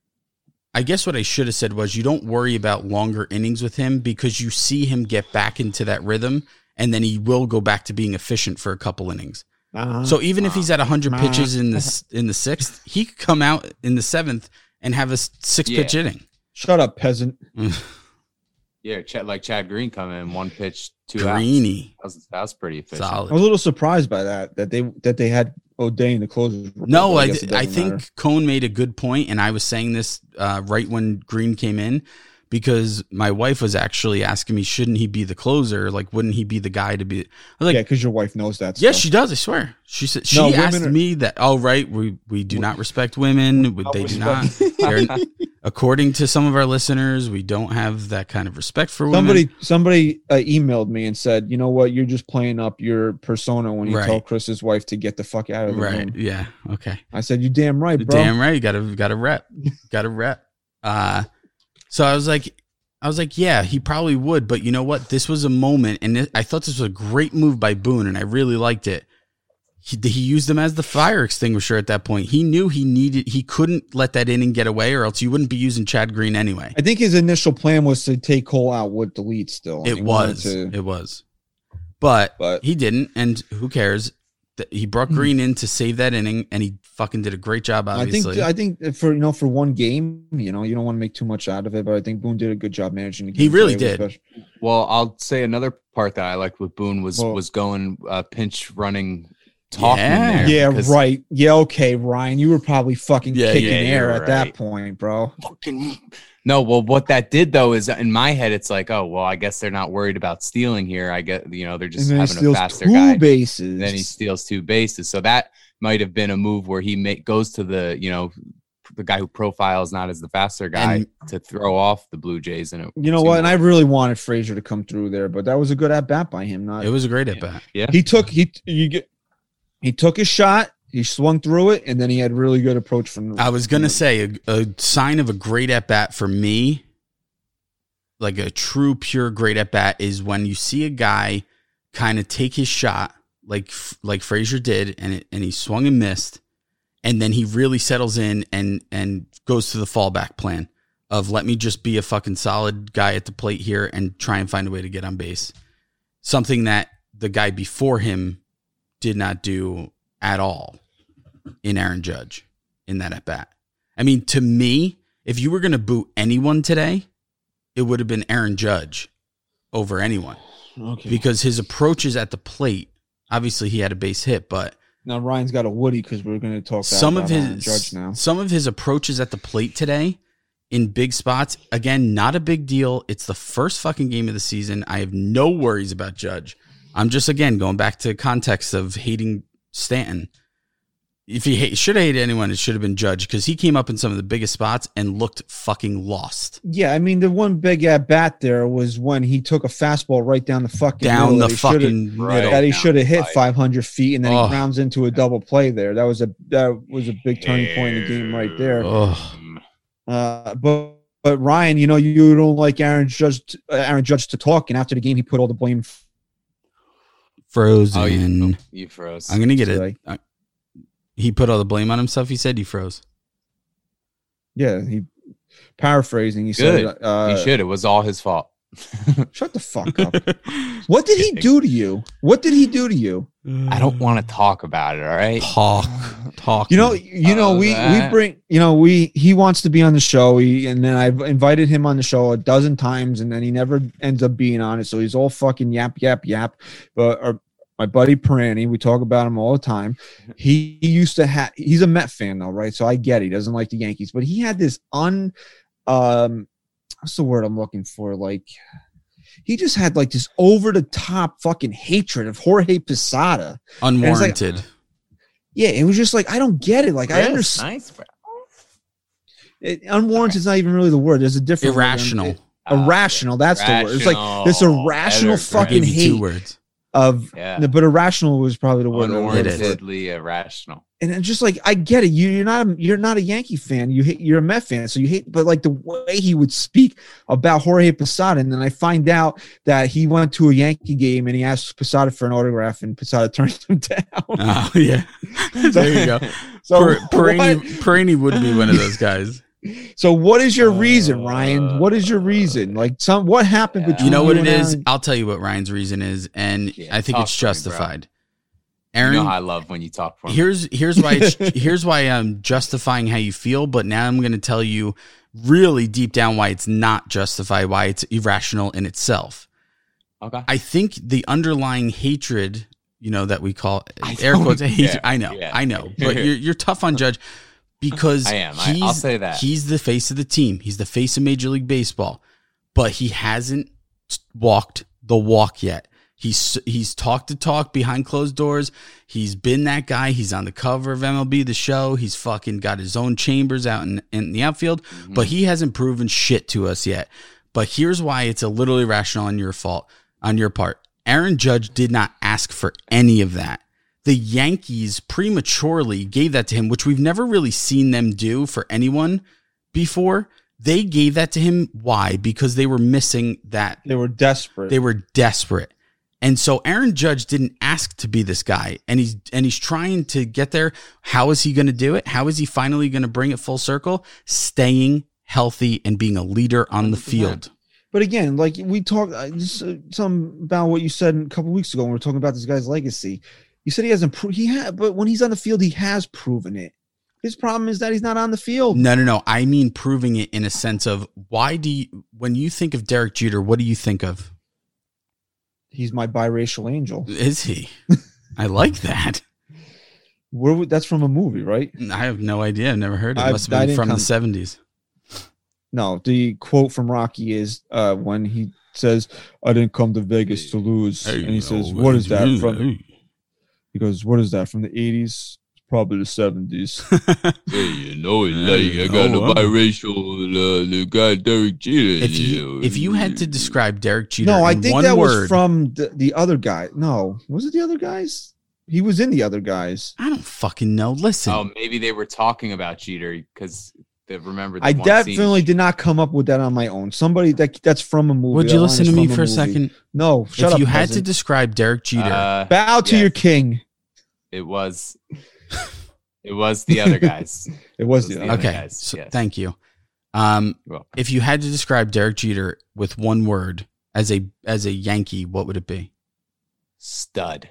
I guess what I should have said was you don't worry about longer innings with him because you see him get back into that rhythm, and then he will go back to being efficient for a couple innings. Uh-huh. So even if he's at one hundred Uh, pitches in the s- in the sixth, he could come out in the seventh and have a s- six pitch Yeah. inning. Shut up, peasant. Yeah, Chad, like Chad Green coming in one pitch, two outs. Greeny, That was, that was pretty efficient. I was solid. a little surprised by that. That they that they had O'Day in the closers. No, I, guess it I doesn't think matter. Cone made a good point, and I was saying this uh, right when Green came in because my wife was actually asking me, shouldn't he be the closer? Like, wouldn't he be the guy to be? I was like, yeah, because your wife knows that. yes, stuff. she does. I swear. She said she No, women asked are- me that. Oh, right. We we do not respect women. don't They do respect- not. They're, according to some of our listeners, we don't have that kind of respect for women. Somebody somebody uh, emailed me and said, you know what, you're just playing up your persona when you Right. tell Chris's wife to get the fuck out of the Right. room. Yeah. Okay. I said, you damn right, bro. Damn right. You gotta gotta rep. Gotta rep. Uh so I was like I was like, yeah, he probably would, but you know what? This was a moment, and it, I thought this was a great move by Boone, and I really liked it. He, he used him as the fire extinguisher at that point. He knew he needed, he couldn't let that inning get away, or else you wouldn't be using Chad Green anyway. I think his initial plan was to take Cole out with the lead still. It He wanted was, to- it was, but, But- he didn't, and who cares? Th- He brought Green in to save that inning, and he fucking did a great job. I Obviously, think I think for you know for one game, you know, you don't want to make too much out of it, but I think Boone did a good job managing the game. He really today, did. especially- Well, I'll say another part that I liked with Boone was Well- was going uh, pinch running, talking Yeah. there. Yeah, because- right. Yeah, okay, Ryan. You were probably fucking Yeah, kicking yeah, air you're at that right. point, bro. Fucking no. Well, what that did though is in my head, it's like, oh, well, I guess they're not worried about stealing here. I get, you know, they're And just then he having a steals faster two guy. bases. Then he steals two bases. So that might have been a move where he make, goes to the, you know, the guy who profiles not as the faster guy And- to throw off the Blue Jays. And it You know seemed what? And I like- really wanted Frazier to come through there, but that was a good at bat by him. Not it was a great at bat. yeah. he took he you get he took his shot, he swung through it, and then he had really good approach from. I was gonna from- say a, a sign of a great at bat for me, like a true pure great at bat, is when you see a guy kind of take his shot, like like Frazier did, and it, and he swung and missed, and then he really settles in and and goes to the fallback plan of let me just be a fucking solid guy at the plate here and try and find a way to get on base. Something that the guy before him did not do at all in Aaron Judge in that at bat. I mean, to me, if you were going to boo anyone today, it would have been Aaron Judge over anyone Okay. because his approaches at the plate, obviously he had a base hit, but Now Ryan's got a Woody because we're going to talk some about of Aaron his Judge now. some of his approaches at the plate today in big spots, again, not a big deal. It's the first fucking game of the season. I have no worries about Judge. I'm just, again, going back to context of hating Stanton. if he hate, should have hated anyone, it should have been Judge because he came up in some of the biggest spots and looked fucking lost. Yeah, I mean, the one big at bat there was when he took a fastball right down the fucking Down middle the that he shoulda- fucking Right. middle. that he down should have the hit pipe. five hundred feet, and then Oh. he grounds into a double play there. That was a that was a big turning point in the game right there. Oh, Uh, but but Ryan, you know, you don't like Aaron Judge. To, uh, Aaron Judge to talk, and after the game, he put all the blame. frozen. Oh, you, you froze. I'm going to get Like- it. Uh, he put all the blame on himself. He said he froze. Yeah, he paraphrasing. He Good. said, uh, he should. It was all his fault. "Shut the fuck up." What did he do to you? What did he do to you? I don't want to talk about it. All right. talk. Talk. You know, you know, Oh, we we that. bring, you know, we he wants to be on the show. He, and then I've invited him on the show a dozen times, and then he never ends up being on it. So he's all fucking yap yap yap. But our, my buddy Peranti, we talk about him all the time. He, he used to have. He's a Met fan though, right? So I get he doesn't like the Yankees, but he had this un, um, what's the word I'm looking for? Like, he just had like this over the top fucking hatred of Jorge Posada. unwarranted. Yeah, it was just like I don't get it. Like I understand. Nice, bro. It, unwarranted is not even really the word. There's a different word. Irrational. It- irrational. That's the word. It's like this irrational Better, fucking Give you two hate words. of. Yeah. But irrational was probably the word. It is. Unwarrantedly irrational. And it's just like I get it. You, you're not. A, you're not a Yankee fan. You hate. You're a Met fan. So you hate. But like the way he would speak about Jorge Posada, and then I find out that he went to a Yankee game and he asked Posada for an autograph, and Posada turned him down. Oh, yeah. There you go. So Per- Perini, what- Perini would be one of those guys. So what is your reason, Ryan? What is your reason? Like some what happened Yeah. between You know what it and is? Aaron? I'll tell you what Ryan's reason is, and Yeah, I think talk it's for me, bro. justified. You Aaron, know how I love when you talk for me. here's here's why it's, here's why I'm justifying how you feel, but now I'm going to tell you really deep down why it's not justified, why it's irrational in itself. Okay. I think the underlying hatred, you know, that we call I air don't- quotes, hatred, yeah, I know, yeah. I know, but you're you're tough on Judge because I am. I- he's I'll say that. he's the face of the team. He's the face of Major League Baseball, but he hasn't walked the walk yet. He's he's talked the talk behind closed doors. He's been that guy. He's on the cover of M L B The Show. He's fucking got his own chambers out in, in the outfield, Mm-hmm. but he hasn't proven shit to us yet. But here's why it's a little irrational on your fault, on your part. Aaron Judge did not ask for any of that. The Yankees prematurely gave that to him, which we've never really seen them do for anyone before. They gave that to him. Why? Because they were missing that. They were desperate. They were desperate. And so Aaron Judge didn't ask to be this guy, and he's and he's trying to get there. How is he going to do it? How is he finally going to bring it full circle? Staying healthy and being a leader on the field. But again, like we talked uh, just, uh, some about what you said a couple weeks ago when we were talking about this guy's legacy. You said he hasn't proved he had, but when he's on the field, he has proven it. His problem is that he's not on the field. No, no, no. I mean proving it in a sense of why do you, when you think of Derek Jeter, what do you think of? He's my biracial angel. Is he? I like that. Where would, that's from a movie, right? I have no idea. I've never heard it. I- It must I have been didn't from come- the seventies. No, the quote from Rocky is uh, when he says, "I didn't come to Vegas to lose," and he says, "What is that from?" He goes, "What is that from the eighties? Probably the seventies." Hey, you know it, Hey, like I got oh, a wow. biracial, uh, the guy Derek Jeter. If you if you had to describe Derek Jeter No, I in think one that word, was from the, the other guy. No, was it the other guys? He was in the other guys. I don't fucking know. Listen, Oh, maybe they were talking about Jeter because they remember. The I one definitely scene. did not come up with that on my own. Somebody that that's from a movie. would That you line listen is to me from for a movie. second? No, shut if up. you had to peasant. describe Derek Jeter, Uh, bow to yes. your king. It was. It was the other guys. It was It was the the other. other okay, guys, so yes. thank you. Um, Well, if you had to describe Derek Jeter with one word as a as a Yankee, what would it be? stud.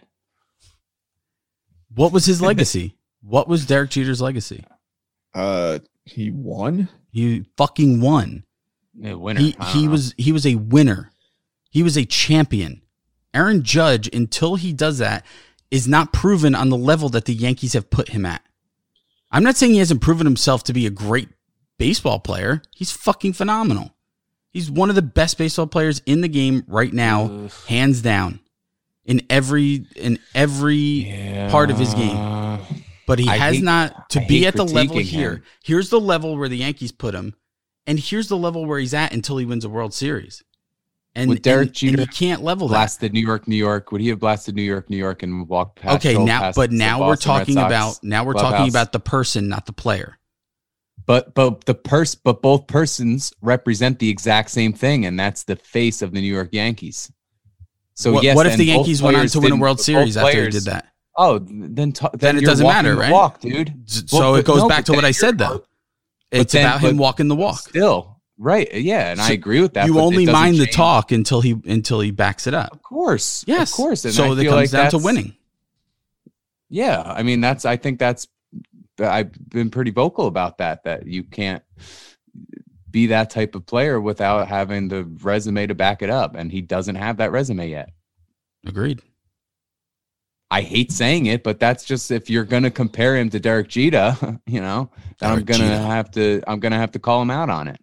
What was his legacy? What was Derek Jeter's legacy? Uh, he won. He fucking won. Yeah, winner. He I don't he know. was he was a winner. He was a champion. Aaron Judge, until he does that, is not proven on the level that the Yankees have put him at. I'm not saying he hasn't proven himself to be a great baseball player. He's fucking phenomenal. He's one of the best baseball players in the game right now, Ugh. hands down, in every in every Yeah. part of his game. But he I has hate- not to I be hate at the level critiquing here. him. Here's the level where the Yankees put him, and here's the level where he's at until he wins a World Series. And With Derek and, Jeter and he can't level that. Blasted New York, New York. Would he have blasted New York, New York, and walked past? Okay, drove now past but the now we're Boston Red talking Sox about now we're clubhouse? talking about the person, not the player. But but the pers but both persons represent the exact same thing, and that's the face of the New York Yankees. So what, yes, what if and the both Yankees went on players to win a didn't- World both Series after he players- did that? Oh, then t- then, Then it you're doesn't walking matter, the right? Walk, dude. So Well, it but goes no, back but to what then I said, you're- though. It's then- about him but walking the walk. Still, right? Yeah, and I So agree with that. You but it only doesn't mind the change. talk until he until he backs it up. Of course, Yes, of course. And so I it feel comes like down to that's- winning. Yeah, I mean that's. I think that's. I've been pretty vocal about that. That you can't be that type of player without having the resume to back it up, and he doesn't have that resume yet. Agreed. I hate saying it, but that's just if you're gonna compare him to Derek Jeter, you know, then I'm Derek gonna Jeter. have to. I'm gonna have to call him out on it.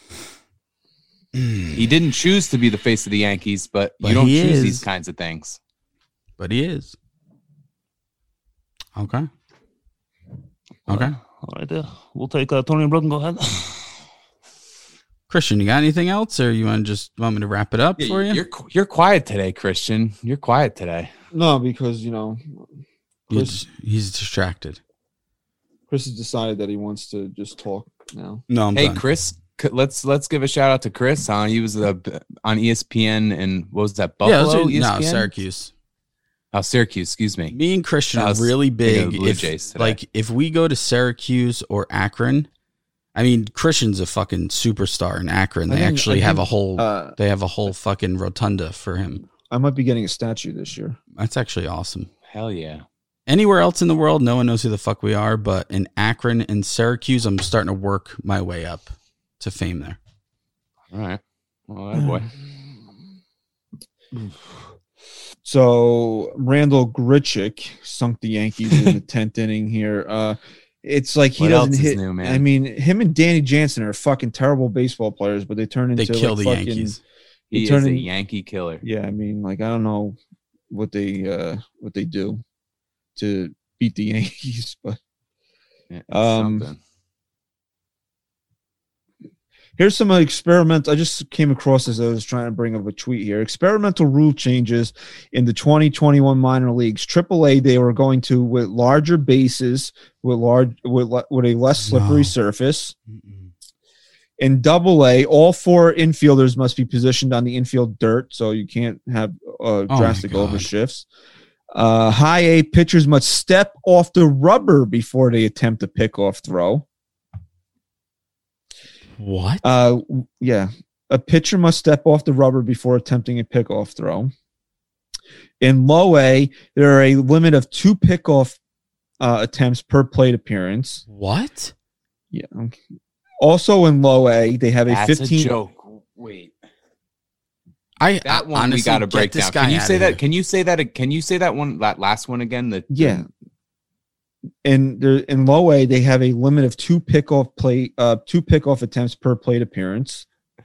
He didn't choose to be the face of the Yankees, but, But you don't he choose is. these kinds of things. But he is. Okay. Okay. All right, there. We'll take uh, Tony and Brooklyn. Go ahead. Christian, you got anything else, or you want to just want me to wrap it up Yeah, for you? You're you're quiet today, Christian. You're quiet today. No, because you know, You Chris, just- he's distracted. Chris has decided that he wants to just talk now. No, I'm Hey, done. Chris, c- let's let's give a shout out to Chris. Huh? He was uh, on E S P N and what was that? yeah, Buffalo. those are- E S no, P N? Syracuse. Oh, Syracuse. Excuse me. Me and Christian I are was really thinking of big. Blue If, Jays today. like, if we go to Syracuse or Akron, I mean, Christian's a fucking superstar in Akron. I They think- actually I have a think, whole, Uh, they have a whole fucking rotunda for him. I might be getting a statue this year. That's actually awesome. Hell yeah. Anywhere else in the world, no one knows who the fuck we are. But in Akron and Syracuse, I'm starting to work my way up to fame there. All right. Well, that boy. So Randall Grichuk sunk the Yankees in the tenth inning here. Uh, it's like he What doesn't else is hit. new, man? I mean, him and Danny Jansen are fucking terrible baseball players, but they turn They into kill like the fucking, Yankees. They He is turn a in- Yankee killer. Yeah, I mean, like I don't know what they uh what they do to beat the Yankees, but Yeah, it's Um, something. here's some experimental. I just came across as I was trying to bring up a tweet here. Experimental rule changes in the twenty twenty-one minor leagues. triple A, they were going to with larger bases, with large with le- with a less slippery No. surface. In double A, all four infielders must be positioned on the infield dirt, so you can't have uh, my drastic God. overshifts. Uh, high A, pitchers must step off the rubber before they attempt a pickoff throw. What? Uh, yeah, a pitcher must step off the rubber before attempting a pickoff throw. In low A, there are a limit of two pickoff uh, attempts per plate appearance. What? Yeah. Okay. Also in low A, they have a That's fifteen. a joke. Wait. I That I, one honestly, we got to get break this down. guy Can you outta say here. that? Can you say that? Can you say that one? That last one again? The Yeah. In there in low A, they have a limit of two pickoff plate, uh, two pickoff attempts per plate appearance.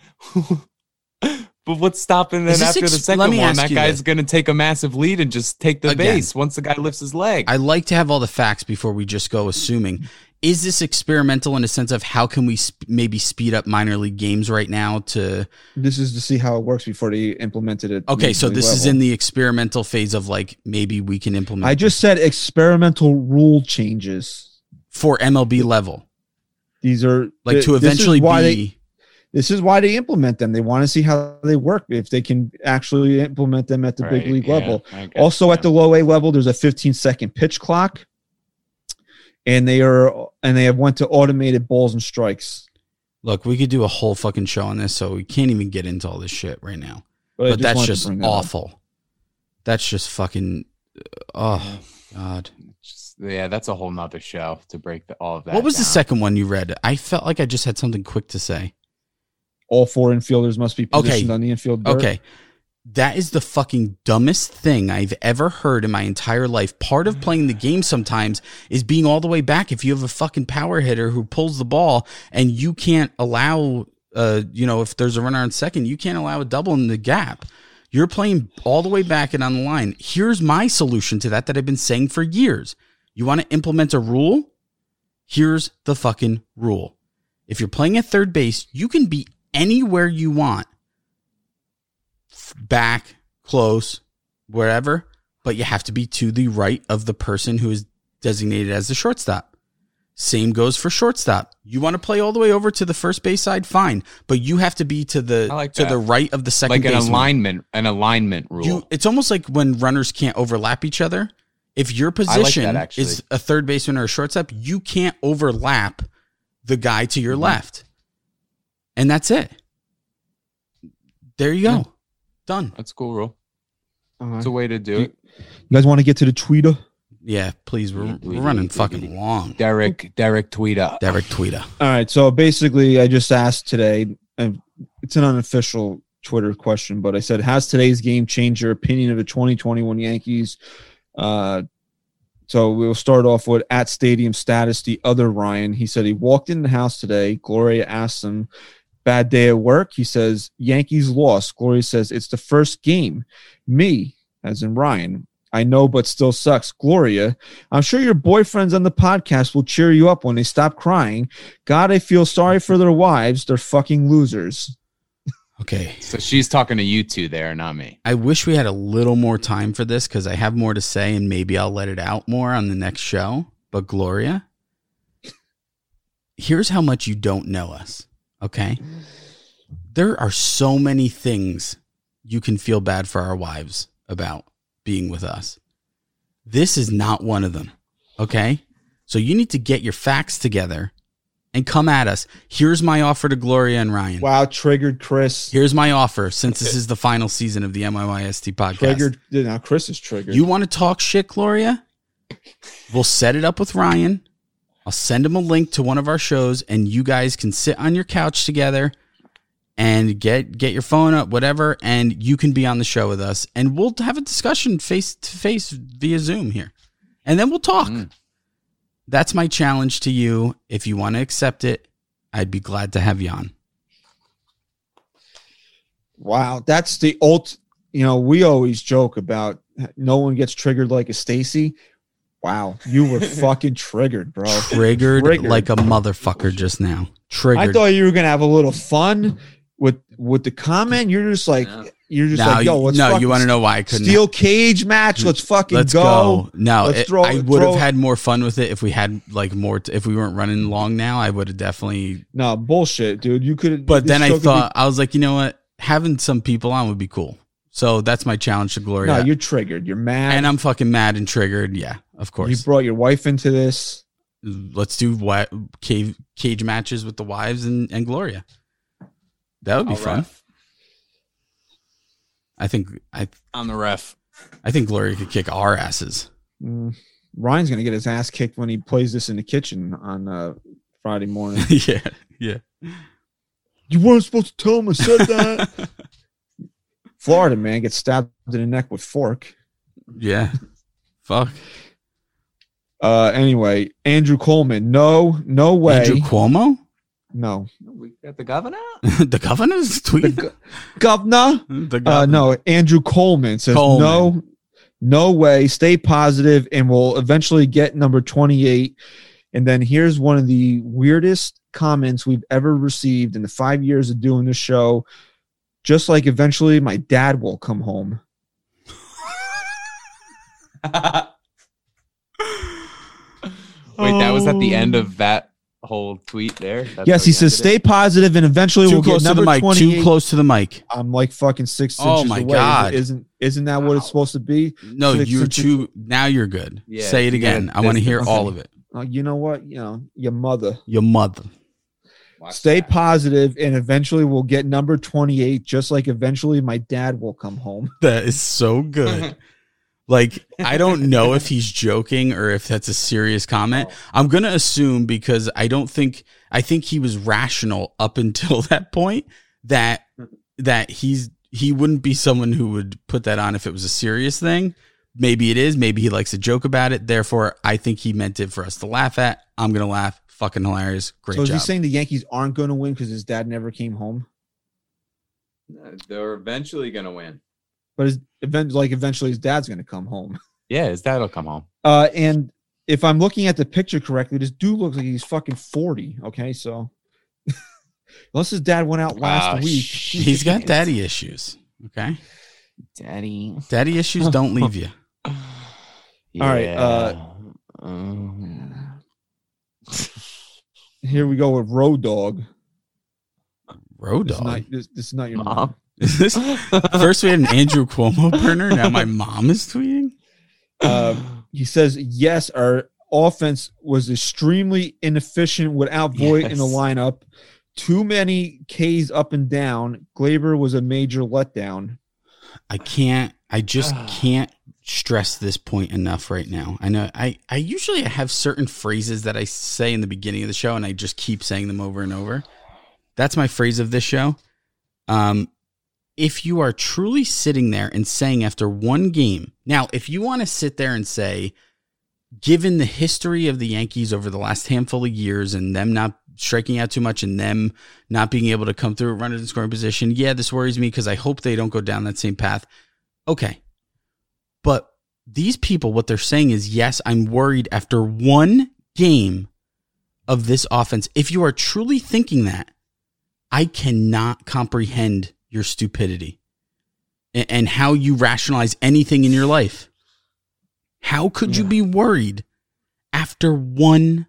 But what's stopping then Is this after the ex- second let me one? ask That you guy's this. going to take a massive lead and just take the Again. base once the guy lifts his leg. I like to have all the facts before we just go assuming. Is this experimental in a sense of how can we sp- maybe speed up minor league games right now to This is to see how it works before they implemented it. Okay, so this is level. in the experimental phase of like maybe we can implement I just said experimental rule changes. for M L B level. These are Like th- to this is eventually why be they, this is why they implement them. They want to see how they work, if they can actually implement them at the big Right, league yeah, level. I guess, Also yeah. at the low A level, there's a fifteen second pitch clock, and they are and they have went to automated balls and strikes. Look, we could do a whole fucking show on this, so we can't even get into all this shit right now. But, I But that's wanted to just bring that up. awful. That's just fucking oh god. Just- yeah, that's a whole nother show to break the, all of that. What was the down. second one you read? I felt like I just had something quick to say. All four infielders must be Okay. positioned on the infield dirt. Okay. That is the fucking dumbest thing I've ever heard in my entire life. Part of playing the game sometimes is being all the way back. If you have a fucking power hitter who pulls the ball and you can't allow, uh, you know, if there's a runner on second, you can't allow a double in the gap. You're playing all the way back and on the line. Here's my solution to that that I've been saying for years. You want to implement a rule? Here's the fucking rule. If you're playing at third base, you can be anywhere you want. Back, close, wherever, but you have to be to the right of the person who is designated as the shortstop. Same goes for shortstop. You want to play all the way over to the first base side, fine, but you have to be to the like to that. the right of the second Like an baseman. alignment, an alignment rule. You, it's almost like when runners can't overlap each other. If your position that, actually. is a third baseman or a shortstop, you can't overlap the guy to your Mm-hmm. left. And that's it. There you go. Yeah. Done. That's a cool rule. Uh, It's a way to do you, it. you guys want to get to the tweeter? Yeah, please. We're, we're running fucking long. Derek, Derek, tweet up. Derek Tweeta. All right. So basically, I just asked today, and it's an unofficial Twitter question, but I said, has today's game changed your opinion of the twenty twenty-one Yankees? Uh, so we'll start off with at Stadium Status, the other Ryan. He said he walked in the house today. Gloria asked him, bad day at work? He says, Yankees lost. Gloria says, it's the first game. Me, as in Ryan, I know, but still sucks. Gloria, I'm sure your boyfriends on the podcast will cheer you up when they stop crying. God, I feel sorry for their wives. They're fucking losers. Okay. So she's talking to you two there, not me. I wish we had a little more time for this because I have more to say and maybe I'll let it out more on the next show. But Gloria, here's how much you don't know us. Okay. There are so many things you can feel bad for our wives about being with us. This is not one of them. Okay. So you need to get your facts together and come at us. Here's my offer to Gloria and Ryan. Wow, triggered Chris. Here's my offer since this is the final season of the M I Y S T podcast. Triggered. Now Chris is triggered. You want to talk shit, Gloria? We'll set it up with Ryan. I'll send him a link to one of our shows and you guys can sit on your couch together and get get your phone up, whatever, and you can be on the show with us and we'll have a discussion face to face via Zoom here. And then we'll talk. Mm. That's my challenge to you. If you want to accept it, I'd be glad to have you on. Wow, that's the ult. You know, we always joke about no one gets triggered like a Stacy. Wow, you were fucking triggered, bro. Triggered, Triggered. like a motherfucker just now. Triggered. I thought you were gonna have a little fun with with the comment. You're just like No. you're just no, like, yo, let's no, fucking you want to know why I couldn't? steel cage match. Let's fucking Let's go. go. No, Let's it- throw- I would have throw- had more fun with it if we had like more. T- if we weren't running long now, I would have definitely. No bullshit, dude. You could. But this then I show could be- thought I was like, you know what? Having some people on would be cool. So that's my challenge to Gloria. no, you're triggered. You're mad. and I'm fucking mad and triggered. Yeah, of you course. brought your wife into this. Let's do what cave cage matches with the wives and, and Gloria. That would be I'll fun. ref. I think I On the ref. I think Gloria could kick our asses. Mm, Ryan's gonna get his ass kicked when he plays this in the kitchen on uh, Friday morning. yeah, yeah. You weren't supposed to tell him I said that. Florida man gets stabbed in the neck with fork. Yeah. Fuck. Uh, anyway, Andrew Coleman. No, no way. Andrew Cuomo? no, We got the governor? the governor's the tweet? go- governor. The Uh, governor. no, Andrew Coleman says Coleman. no, no way. Stay positive, and we'll eventually get number twenty-eight. And then here's one of the weirdest comments we've ever received in the five years of doing this show. Just like eventually my dad will come home. Wait, that was at the end of that whole tweet there? That's Yes, how he you says ended stay it? positive, and eventually Too we'll get close to the number mic. twenty-eight. Too close to the mic. I'm like fucking six Oh inches my away. God. Isn't isn't that what it's supposed to be? No, Six you're inches- too. Now you're good. Yeah, Say it you gotta again. I want to hear distance. all of it. Uh, you know what? You know your mother. Your mother. Watch Stay that. positive, and eventually we'll get number twenty-eight. Just like eventually my dad will come home. That is so good. Like, I don't know if he's joking or if that's a serious comment. I'm going to assume because I don't think, I think he was rational up until that point that, that he's, he wouldn't be someone who would put that on if it was a serious thing. Maybe it is. Maybe he likes to joke about it. Therefore, I think he meant it for us to laugh at. I'm going to laugh. Fucking hilarious. Great so is job. he saying the Yankees aren't going to win because his dad never came home? They're eventually going to win. But his event like eventually his dad's going to come home. Yeah, his dad will come home. Uh, and if I'm looking at the picture correctly, this dude looks like he's fucking forty. Okay, so unless his dad went out last Oh, week, shit. He's got daddy issues. Okay. Daddy. Daddy issues don't leave you. All right, uh, Um, here we go with Road Dog. Road This is dog. not, this, this is not your Mom. mom. Is this first we had an Andrew Cuomo burner, now my mom is tweeting? Uh, he says, yes, our offense was extremely inefficient without Voigt in the Yes. lineup. Too many Ks up and down. Glaber was a major letdown. I can't I just can't stress this point enough right now. I know I, I usually have certain phrases that I say in the beginning of the show and I just keep saying them over and over. That's my phrase of this show. Um, if you are truly sitting there and saying after one game, now, if you want to sit there and say, given the history of the Yankees over the last handful of years and them not striking out too much and them not being able to come through a runner in scoring position, yeah, this worries me because I hope they don't go down that same path. Okay. But these people, what they're saying is, yes, I'm worried after one game of this offense. If you are truly thinking that, I cannot comprehend your stupidity and, and how you rationalize anything in your life. How could you be worried after one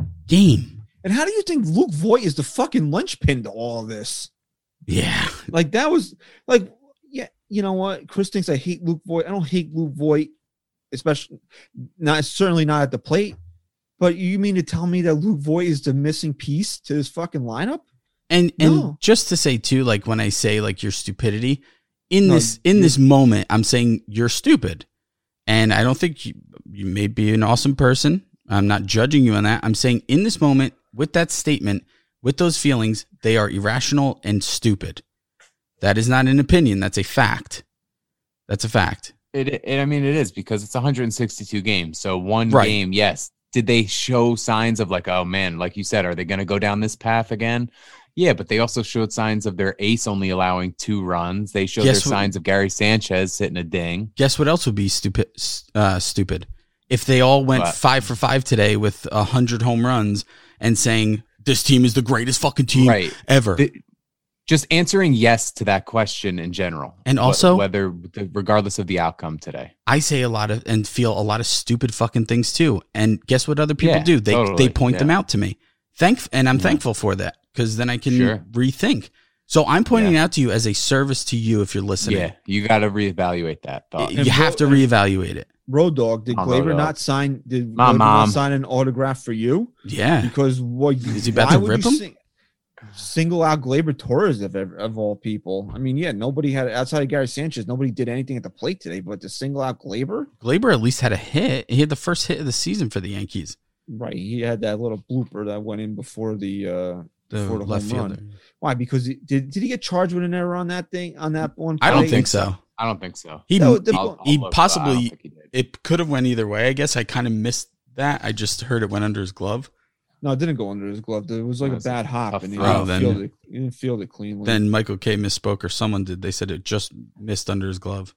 game? And how do you think Luke Voigt is the fucking linchpin to all of this? Yeah. Like, that was like, yeah, you know what? Chris thinks I hate Luke Voigt. I don't hate Luke Voigt, especially not certainly not at the plate. But you mean to tell me that Luke Voigt is the missing piece to this fucking lineup? And and No. just to say too, like when I say like your stupidity in No, this in you- this moment, I'm saying you're stupid. And I don't think you, you may be an awesome person. I'm not judging you on that. I'm saying in this moment, with that statement, with those feelings, they are irrational and stupid. That is not an opinion. That's a fact. That's a fact. It, it, I mean, it is because it's one hundred sixty-two games. So one Right. game, yes. Did they show signs of like, oh man, like you said, are they going to go down this path again? Yeah, but they also showed signs of their ace only allowing two runs. They showed Guess their what- signs of Gary Sanchez hitting a ding. Guess what else would be stupid? Uh, stupid. If they all went What? five for five today with a hundred home runs and saying this team is the greatest fucking team Right. ever. The- just answering yes to that question in general. And Wh- also- whether regardless of the outcome today. I say a lot of and feel a lot of stupid fucking things too. And guess what other people Yeah, do? They totally, they point them yeah. out to me. Thank and I'm Yeah. thankful for that because then I can Sure. rethink. So I'm pointing Yeah. out to you as a service to you if you're listening. Yeah, you got to reevaluate that thought. You have to reevaluate it. Road Dog, did Oh, Glaber Road Dog. not sign? Did My Glaber mom. not sign an autograph for you? Yeah. Because what Is he about why to would rip you him? sing- single out Glaber Torres of ev- of all people? I mean, yeah, nobody had outside of Gary Sanchez. Nobody did anything at the plate today, but to single out Glaber, Glaber at least had a hit. He had the first hit of the season for the Yankees. right? He had that little blooper that went in before the uh The before the left home fielder. run. Why? Because he, did did he get charged with an error on that thing on that one? I don't play? think so. I don't think so. He, That would- he, I'll- he I'll look, but I don't possibly think he did. it could have went either way. I guess I kind of missed that. I just heard it went under his glove. No, it didn't go under his glove. It was like No, a it's a bad hop, tough and he throw. didn't, Oh, then- field it, he didn't field it cleanly. Then Michael K misspoke or someone did. They said it just missed under his glove.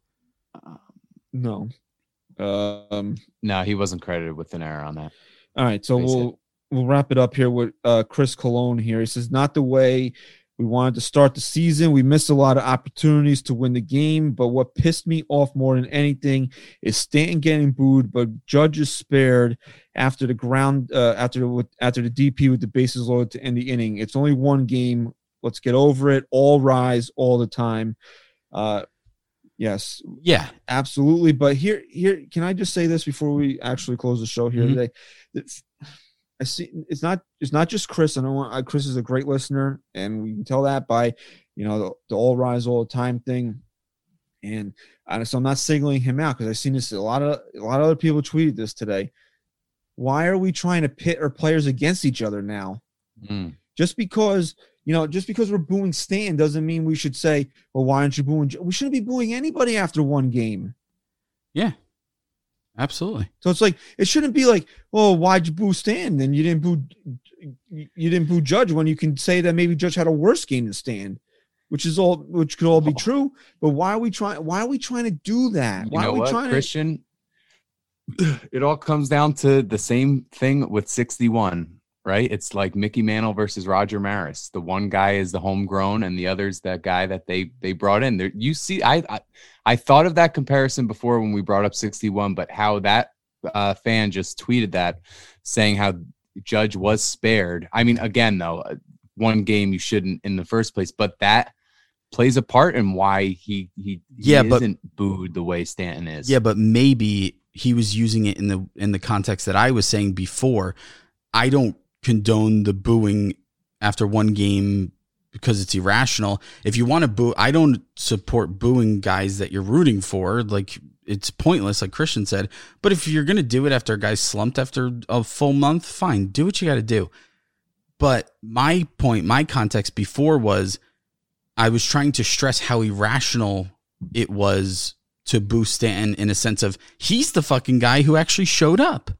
no. Um. No, he wasn't credited with an error on that. All right, so They said- we'll we'll wrap it up here with uh, Chris Colon here. He says, not the way we wanted to start the season. We missed a lot of opportunities to win the game, but what pissed me off more than anything is Stanton getting booed, but Judge is spared after the ground uh, after the, after the D P with the bases loaded to end the inning. It's only one game. Let's get over it. All rise all the time. Uh, yes, Yeah. absolutely. But here, here, can I just say this before we actually close the show here Mhm. today? It's, I see it's not it's not just Chris. I know uh, Chris is a great listener, and we can tell that by you know the, the all rise all the time thing. And uh, so I'm not singling him out because I've seen this a lot of a lot of other people tweeted this today. Why are we trying to pit our players against each other now? Mm. Just because you know, just because we're booing Stan doesn't mean we should say, "Well, why aren't you booing?" Jo-" We shouldn't be booing anybody after one game. Yeah. Absolutely. So it's like it shouldn't be like, "Oh, why'd you boo Stan? Then you didn't boo, you didn't boo Judge." When you can say that maybe Judge had a worse game than Stan, which is all, which could all be true. But why are we trying? Why are we trying to do that? You Why know are we what, trying Christian? it all comes down to the same thing with sixty-one, right? It's like Mickey Mantle versus Roger Maris. The one guy is the homegrown, and the other's that guy that they they brought in. There, you see, I, I I thought of that comparison before when we brought up sixty-one, but how that uh, fan just tweeted that, saying how Judge was spared. I mean, again, though, one game you shouldn't in the first place, but that plays a part in why he he, he yeah, isn't but, booed the way Stanton is. Yeah, but maybe he was using it in the in the context that I was saying before. I don't condone the booing after one game because it's irrational. If you want to boo, I don't support booing guys that you're rooting for. Like, it's pointless, like Christian said. But if you're going to do it after a guy's slumped after a full month, fine, do what you got to do. But my point, my context before was I was trying to stress how irrational it was to boo Stanton in a sense of he's the fucking guy who actually showed up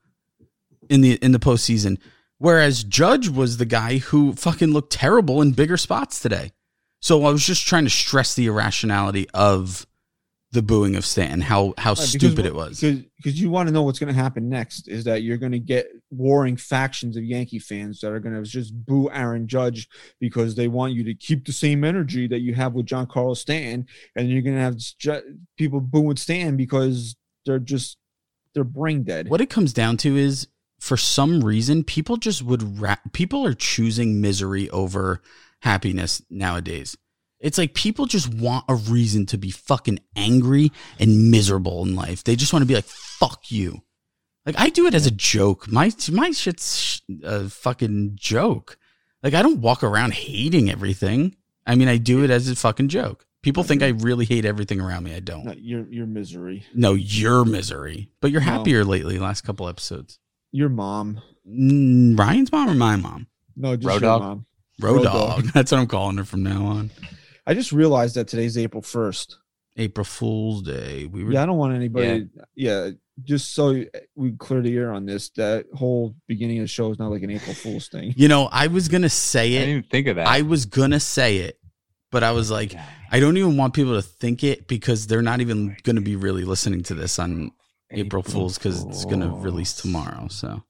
in the in the postseason, whereas Judge was the guy who fucking looked terrible in bigger spots today. So I was just trying to stress the irrationality of the booing of Stanton, how how Right, stupid because, it was. Because because you want to know what's going to happen next is that you're going to get warring factions of Yankee fans that are going to just boo Aaron Judge because they want you to keep the same energy that you have with Giancarlo Stanton, and you're going to have ju- people booing Stanton because they're just they're brain dead. What it comes down to is, for some reason, people just would ra- people are choosing misery over happiness nowadays. It's like people just want a reason to be fucking angry and miserable in life. They just want to be like, fuck you. Like, I do it as a joke. My my shit's a fucking joke. Like, I don't walk around hating everything. I mean, I do it as a fucking joke. People think I really hate everything around me. I don't. No, your your misery. No, your misery. But you're No. happier lately, last couple episodes. Your mom. Mm, Ryan's mom or my mom? No, just Road your dog? mom. Road, Road dog. dog. That's what I'm calling her from now on. I just realized that today's April first. April Fool's Day. We were Yeah, I don't want anybody. Yeah. just so we clear the air on this, that whole beginning of the show is not like an April Fool's thing. You know, I was gonna I say didn't it. even think of that. I was gonna say it, but I was like, I don't even want people to think it because they're not even gonna be really listening to this on April Fool's because it's gonna release tomorrow. So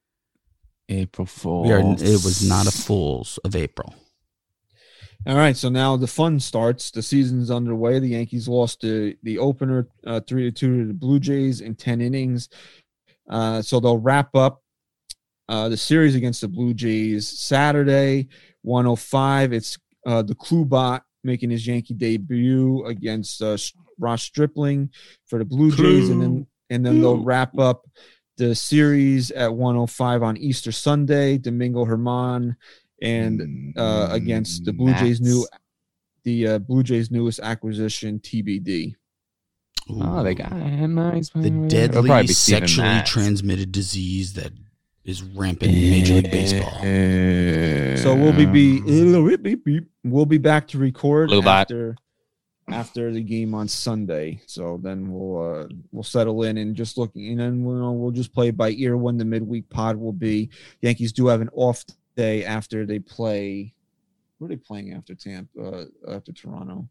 April Fool's. we are. It was not a Fool's of April. All right, so now the fun starts. The season's underway. The Yankees lost the the opener uh, three to two to the Blue Jays in ten innings. Uh, so they'll wrap up uh, the series against the Blue Jays Saturday, one oh five. It's uh, the Klubot making his Yankee debut against uh, Ross Stripling for the Blue Jays, and then and then they'll wrap up the series at one oh five on Easter Sunday. Domingo Germán and uh, against the Blue Jays' new, the uh, Blue Jays' newest acquisition, T B D. Oh, they got him. Nice. The deadly sexually transmitted disease that is rampant in Major League Baseball. So we'll be, be we'll be back to record Little after after the game on Sunday. So then we'll uh, we'll settle in and just looking, and then we'll we'll just play by ear when the midweek pod will be. Yankees do have an off day after they play. Where are they playing after Tampa? Uh, after Toronto,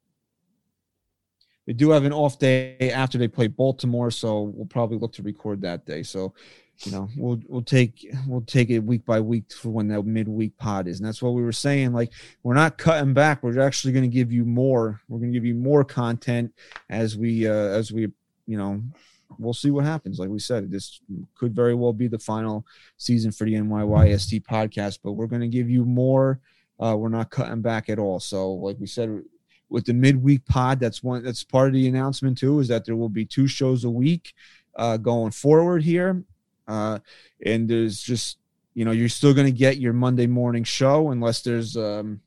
they do have an off day after they play Baltimore. So we'll probably look to record that day. So, you know, we'll we'll take we'll take it week by week for when that midweek pod is, and that's what we were saying. Like, we're not cutting back. We're actually going to give you more. We're going to give you more content as we uh, as we you know. We'll see what happens. Like we said, this could very well be the final season for the N Y Y S T podcast, but we're going to give you more. Uh, we're not cutting back at all. So, like we said, with the midweek pod, that's one. That's part of the announcement too. Is that there will be two shows a week uh, going forward here, uh, and there's just you know you're still going to get your Monday morning show unless there's. Um,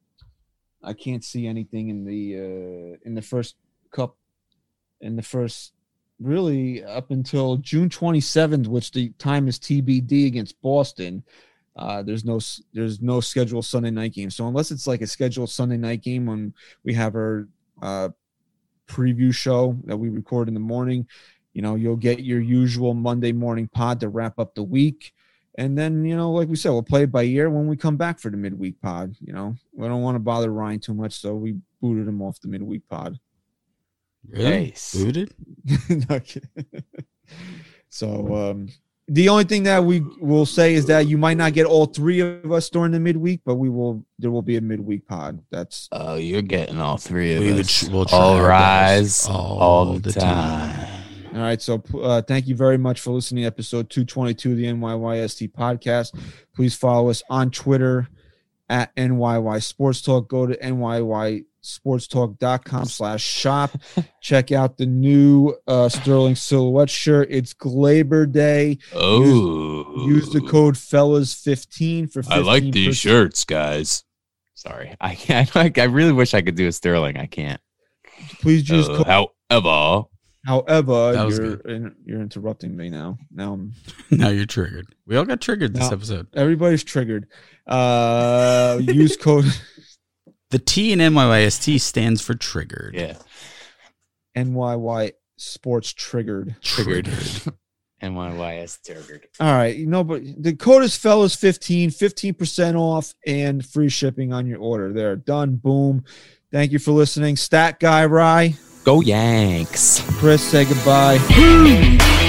I can't see anything in the uh, in the first cup in the first. Really up until June twenty-seventh, which the time is T B D against Boston. Uh, there's no there's no scheduled Sunday night game. So unless it's like a scheduled Sunday night game when we have our uh, preview show that we record in the morning, you know, you'll get your usual Monday morning pod to wrap up the week. And then, you know, like we said, we'll play it by ear when we come back for the midweek pod. You know, we don't want to bother Ryan too much, so we booted him off the midweek pod. Really? Nice. Booted? No kidding. So um, the only thing that we will say is that you might not get all three of us during the midweek, but we will. There will be a midweek pod. That's Oh, you're getting all three of We would us. tr- we'll try all our rise, best all, all the the time. time. all right. So uh, thank you very much for listening to episode two twenty-two of the N Y Y S T podcast. Please follow us on Twitter at N Y Y Sports Talk. Go to N Y Y sports talk dot com slash shop. Check out the new uh, Sterling Silhouette shirt. It's Glaber Day. Oh, Use the code fellas fifteen for I fifteen like these percent. shirts, guys. Sorry, I can't. I, I really wish I could do a Sterling. I can't. Please use Uh, code. however, However, That was you're in, you're interrupting me now. Now I'm, Now you're triggered. We all got triggered this No. episode. everybody's triggered. Uh, use code The T in N Y Y S T stands for triggered. Yeah, N Y Y Sports Triggered. triggered. N Y Y S triggered. All right, you know, but the code is fellas fifteen, fifteen percent off and free shipping on your order. There, done. Boom. Thank you for listening. Stat Guy Rye, Go Yanks. Chris, say goodbye.